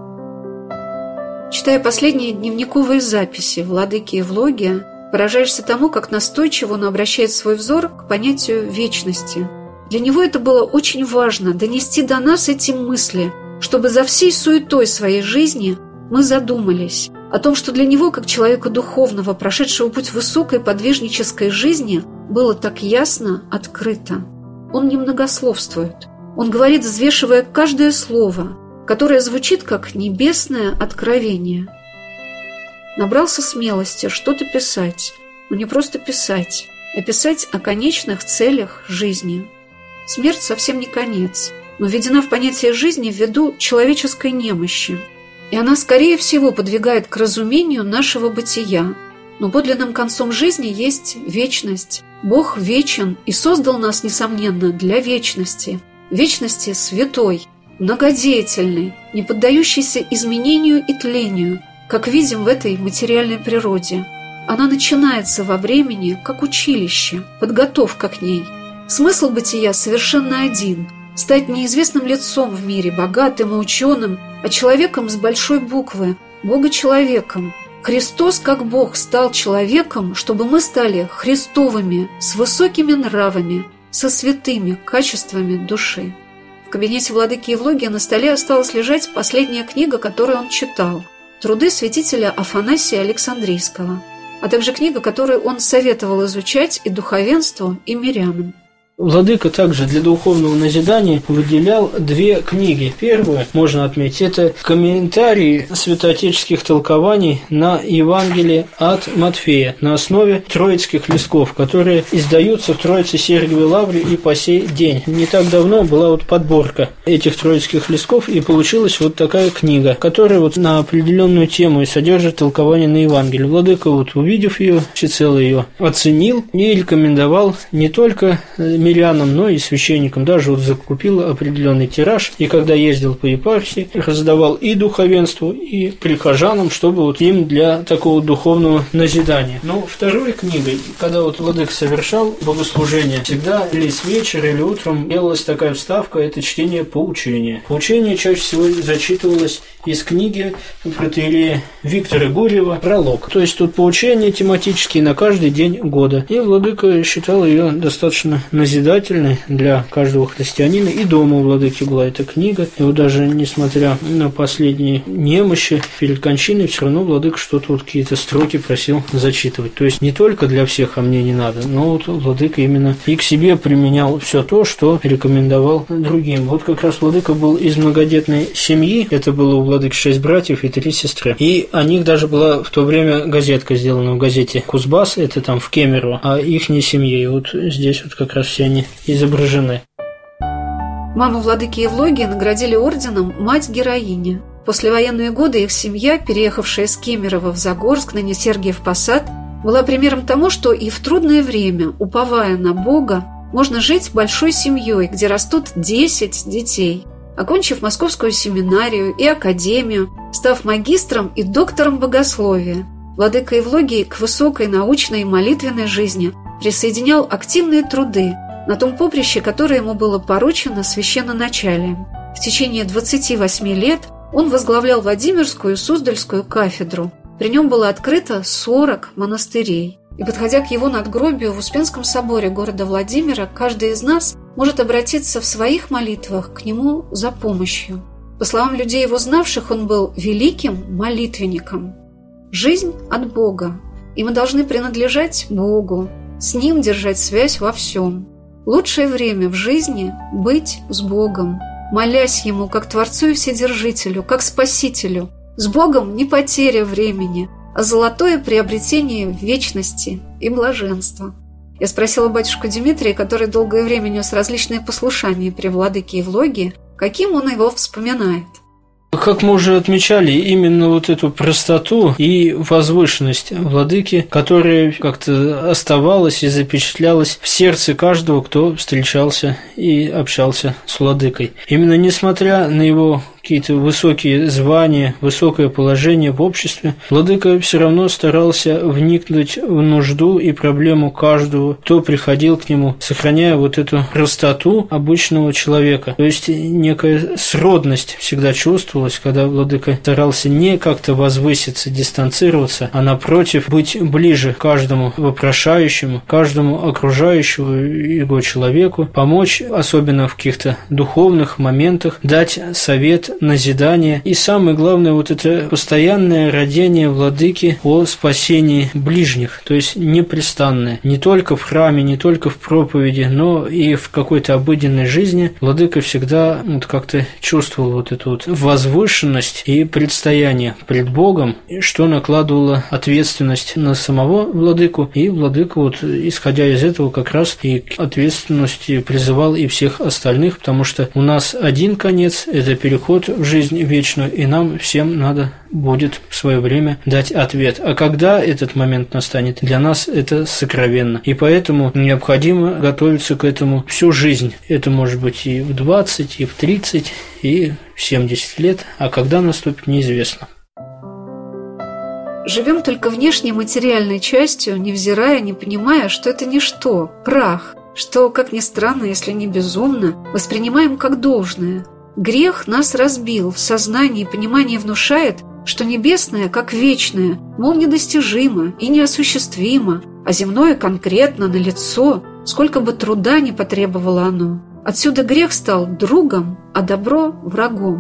Читая последние дневниковые записи владыки Евлогия, поражаешься тому, как настойчиво он обращает свой взор к понятию вечности. Для него это было очень важно – донести до нас эти мысли, чтобы за всей суетой своей жизни мы задумались о том, что для него, как человека духовного, прошедшего путь высокой подвижнической жизни, было так ясно открыто. Он не многословствует. Он говорит, взвешивая каждое слово, которое звучит как небесное откровение. Набрался смелости что-то писать, но не просто писать, а писать о конечных целях жизни. Смерть совсем не конец, но введена в понятие жизни ввиду человеческой немощи. И она, скорее всего, подвигает к разумению нашего бытия. Но подлинным концом жизни есть вечность. Бог вечен и создал нас, несомненно, для вечности. Вечности святой, многодеятельной, не поддающейся изменению и тлению, как видим в этой материальной природе. Она начинается во времени, как училище, подготовка к ней. Смысл бытия совершенно один – стать неизвестным лицом в мире, богатым и ученым, а человеком с большой буквы, Бога-человеком. Христос, как Бог, стал человеком, чтобы мы стали христовыми, с высокими нравами, со святыми качествами души. В кабинете владыки Евлогия на столе осталась лежать последняя книга, которую он читал. труды святителя Афанасия Александрийского, а также книга, которую он советовал изучать и духовенству, и мирянам. Владыка также для духовного назидания выделял 2 книги. Первую, можно отметить, это комментарии святоотеческих толкований на Евангелие от Матфея на основе троицких листков, которые издаются в Троице-Сергиевой Лавре и по сей день. Не так давно была подборка этих троицких листков, и получилась такая книга, которая на определенную тему и содержит толкование на Евангелие. Владыка, увидев ее, всецело ее оценил и рекомендовал не только мирянам, но и священникам. Даже закупил определенный тираж, и когда ездил по епархии, раздавал и духовенству, и прихожанам, чтобы им для такого духовного назидания. Но второй книгой, когда владыка совершал богослужение, всегда или с вечера, или утром делалась такая вставка, это чтение поучения. Поучение чаще всего зачитывалось из книги протоиерея Виктора Гурьева «Пролог». То есть тут поучения тематические на каждый день года. И владыка считал ее достаточно назидательной для каждого христианина. И дома у владыки была эта книга. И даже несмотря на последние немощи перед кончиной, все равно владыка что-то какие-то строки просил зачитывать. То есть не только для всех, а мне не надо, но владыка именно и к себе применял все то, что рекомендовал другим. Как раз владыка был из многодетной семьи. Это было у владыки 6 братьев и 3 сестры. И о них даже была в то время газетка сделана в газете «Кузбасс», это там в Кемерово, о ихней семье. И здесь как раз все они изображены. Маму владыки Евлогии наградили орденом «Мать-героиня». В послевоенные годы их семья, переехавшая из Кемерово в Загорск, ныне Сергиев Посад, была примером тому, что и в трудное время, уповая на Бога, можно жить большой семьей, где растут 10 детей. Окончив Московскую семинарию и академию, став магистром и доктором богословия, владыка Евлогий к высокой научной и молитвенной жизни присоединял активные труды на том поприще, которое ему было поручено священноначалием. В течение 28 лет он возглавлял Владимирскую и Суздальскую кафедру. При нем было открыто 40 монастырей. И, подходя к его надгробию в Успенском соборе города Владимира, каждый из нас может обратиться в своих молитвах к нему за помощью. По словам людей, его знавших, он был великим молитвенником. Жизнь от Бога, и мы должны принадлежать Богу, с Ним держать связь во всем. Лучшее время в жизни – быть с Богом, молясь Ему как Творцу и Вседержителю, как Спасителю. С Богом не потеря времени, а золотое приобретение вечности и блаженства. Я спросила батюшку Дмитрия, который долгое время нес различные послушания при владыке Евлогии, каким он его вспоминает. Как мы уже отмечали, именно эту простоту и возвышенность владыки, которая как-то оставалась и запечатлялась в сердце каждого, кто встречался и общался с владыкой. Именно несмотря на его какие-то высокие звания, высокое положение в обществе, владыка все равно старался вникнуть в нужду и проблему каждого, кто приходил к нему, сохраняя эту простоту обычного человека. То есть некая сродность всегда чувствовалась, когда владыка старался не как-то возвыситься, дистанцироваться, а напротив быть ближе к каждому вопрошающему, каждому окружающему его человеку, помочь, особенно в каких-то духовных моментах, дать совет, назидание. И самое главное, это постоянное родение владыки о спасении ближних, то есть непрестанное. Не только в храме, не только в проповеди, но и в какой-то обыденной жизни владыка всегда как-то чувствовал эту возвышенность и предстояние пред Богом, что накладывало ответственность на самого владыку, и владыка исходя из этого как раз и к ответственности призывал и всех остальных, потому что у нас один конец – это переход в жизнь вечную, и нам всем надо будет в свое время дать ответ. А когда этот момент настанет, для нас это сокровенно. И поэтому необходимо готовиться к этому всю жизнь. Это может быть и в 20, и в 30, и в 70 лет, а когда наступит, неизвестно. Живем только внешней материальной частью, невзирая, не понимая, что это ничто, прах, что, как ни странно, если не безумно, воспринимаем как должное. Грех нас разбил, в сознании и понимании внушает, что небесное, как вечное, мол, недостижимо и неосуществимо, а земное конкретно, налицо, сколько бы труда ни потребовало оно. Отсюда грех стал другом, а добро – врагом.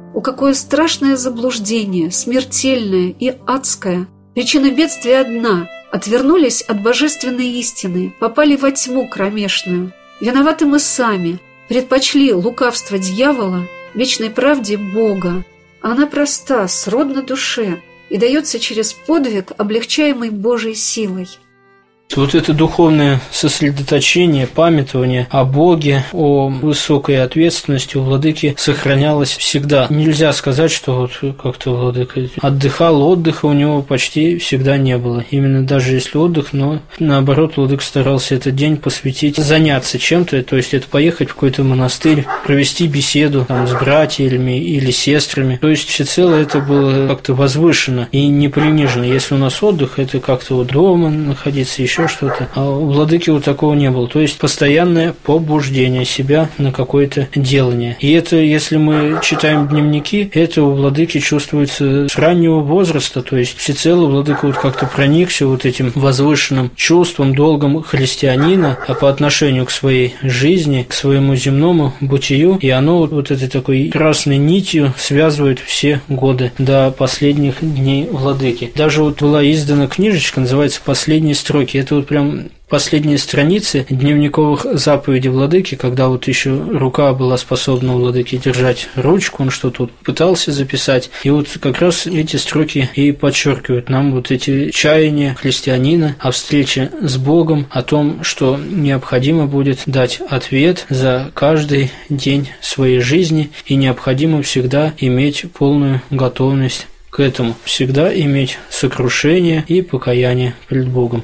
О, какое страшное заблуждение, смертельное и адское! Причина бедствия одна – отвернулись от божественной истины, попали во тьму кромешную. Виноваты мы сами, предпочли лукавство дьявола вечной правде Бога. Она проста, сродна душе и дается через подвиг, облегчаемый Божьей силой. Вот это духовное сосредоточение, памятование о Боге, о высокой ответственности у владыки сохранялось всегда. Нельзя сказать, что вот как-то владыка отдыхал, отдыха у него почти всегда не было. Именно даже если отдых, но наоборот, владыка старался этот день посвятить, заняться чем-то, то есть это поехать в какой-то монастырь, провести беседу там, с братьями или сестрами. То есть всецело это было как-то возвышено и не принижено. Если у нас отдых, это как-то вот дома находиться, еще что-то. А у владыки вот такого не было. То есть постоянное побуждение себя на какое-то делание. И это, если мы читаем дневники, это у владыки чувствуется с раннего возраста. То есть всецело владыка вот как-то проникся вот этим возвышенным чувством, долгом христианина, а по отношению к своей жизни, к своему земному бытию. И оно вот этой такой красной нитью связывает все годы до последних дней владыки. Даже вот была издана книжечка, называется «Последние строки». Это вот прям последние страницы дневниковых заповедей владыки, когда вот еще рука была способна у владыки держать ручку, он что-то вот пытался записать. И вот как раз эти строки и подчеркивают нам вот эти чаяния христианина о встрече с Богом, о том, что необходимо будет дать ответ за каждый день своей жизни, и необходимо всегда иметь полную готовность к этому, всегда иметь сокрушение и покаяние перед Богом.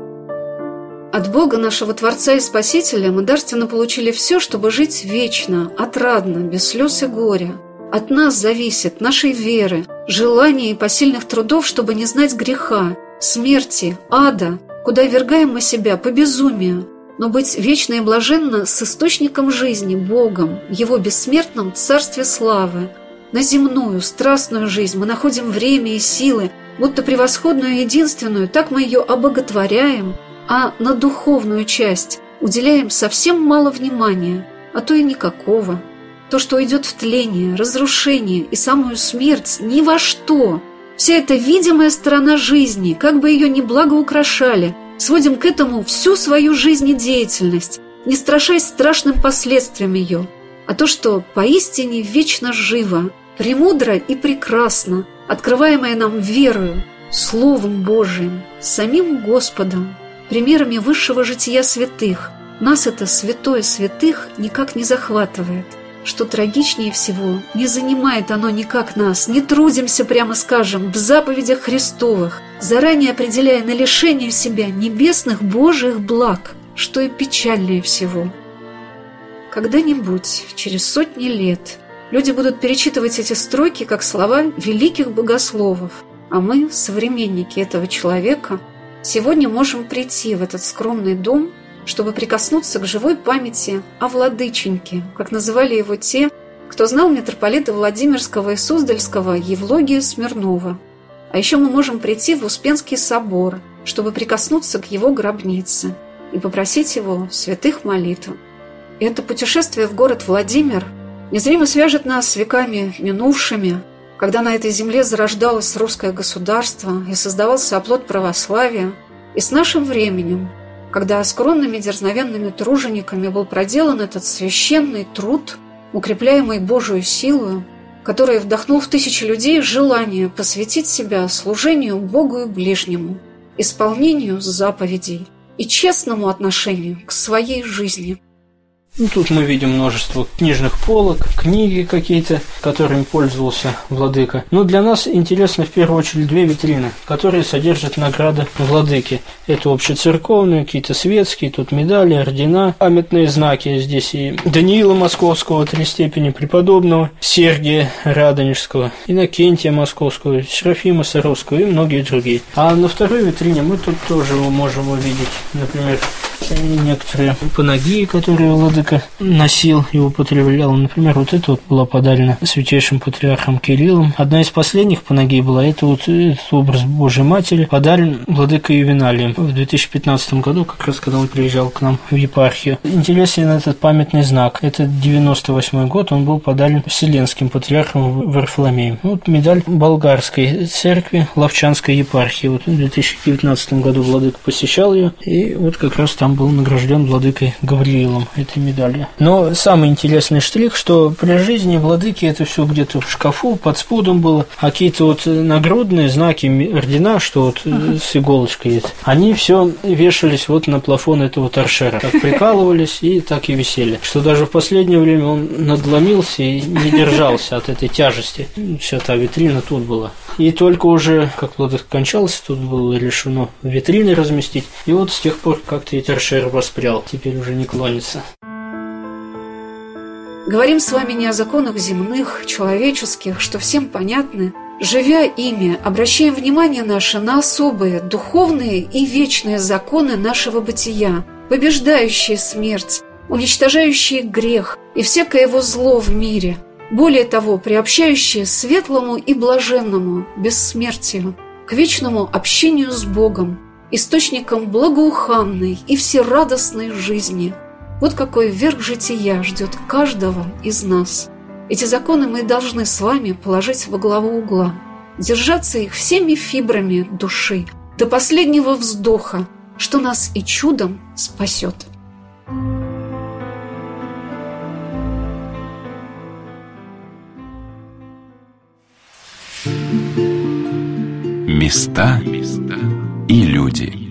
От Бога, нашего Творца и Спасителя, мы дарственно получили все, чтобы жить вечно, отрадно, без слез и горя. От нас зависит, нашей веры, желания и посильных трудов, чтобы не знать греха, смерти, ада, куда вергаем мы себя по безумию, но быть вечно и блаженно с источником жизни, Богом, Его бессмертном Царстве славы. На земную, страстную жизнь мы находим время и силы, будто превосходную и единственную, так мы ее обоготворяем, а на духовную часть уделяем совсем мало внимания, а то и никакого. То, что идет в тление, разрушение и самую смерть, ни во что. Вся эта видимая сторона жизни, как бы ее ни благоукрашали, сводим к этому всю свою жизнедеятельность, не страшась страшным последствиям ее. А то, что поистине вечно живо, премудро и прекрасно, открываемое нам верою, Словом Божиим, самим Господом, примерами высшего жития святых, нас это святое святых никак не захватывает. Что трагичнее всего, не занимает оно никак нас, не трудимся, прямо скажем, в заповедях Христовых, заранее определяя на лишение себя небесных Божьих благ, что и печальнее всего. Когда-нибудь, через сотни лет, люди будут перечитывать эти строки как слова великих богословов, а мы, современники этого человека, сегодня можем прийти в этот скромный дом, чтобы прикоснуться к живой памяти о владыченьке, как называли его те, кто знал митрополита Владимирского и Суздальского Евлогия Смирнова. А еще мы можем прийти в Успенский собор, чтобы прикоснуться к его гробнице и попросить его святых молитв. И это путешествие в город Владимир незримо свяжет нас с веками минувшими, когда на этой земле зарождалось русское государство и создавался оплот православия, и с нашим временем, когда скромными дерзновенными тружениками был проделан этот священный труд, укрепляемый Божию силою, который вдохнул в тысячи людей желание посвятить себя служению Богу и ближнему, исполнению заповедей и честному отношению к своей жизни. Тут мы видим множество книжных полок, книги какие-то, которыми пользовался владыка. Но для нас интересно в первую очередь две витрины, которые содержат награды владыки. Это общецерковные, какие-то светские, тут медали, ордена, памятные знаки. Здесь и Даниила Московского, 3 степени преподобного, Сергия Радонежского, Иннокентия Московского, Серафима Саровского и многие другие. А на второй витрине мы тут тоже можем увидеть, например, некоторые панагии, которые владыка владыка носил и употреблял. Например, вот это вот было подарено святейшим патриархом Кириллом. Одна из последних панагий была, это вот этот образ Божьей Матери, подарен владыкой Ювеналием в 2015 году, как раз когда он приезжал к нам в епархию. Интересен этот памятный знак. Это 98 год, он был подарен Вселенским патриархом Варфоломеем. Вот медаль болгарской церкви Лавчанской епархии. Вот в 2019 году владыка посещал ее, и вот как раз там был награжден владыкой Гавриилом этой медалью. Но самый интересный штрих, что при жизни владыки это все где-то в шкафу, под спудом было, а какие-то вот нагрудные знаки, ордена, что вот с иголочкой есть, они все вешались вот на плафон этого торшера. Так прикалывались и так и висели. Что даже в последнее время он надломился и не держался от этой тяжести. Вся та витрина тут была. И только уже, как владыка кончался, тут было решено витрины разместить. И вот с тех пор как-то и торшер воспрял. Теперь уже не клонится. Говорим с вами не о законах земных, человеческих, что всем понятны. Живя ими, обращаем внимание наше на особые, духовные и вечные законы нашего бытия, побеждающие смерть, уничтожающие грех и всякое его зло в мире. Более того, приобщающие светлому и блаженному бессмертию, к вечному общению с Богом, источником благоуханной и всерадостной жизни. Вот какой верх жития ждет каждого из нас. Эти законы мы должны с вами положить во главу угла, держаться их всеми фибрами души до последнего вздоха, что нас и чудом спасет. Места и люди.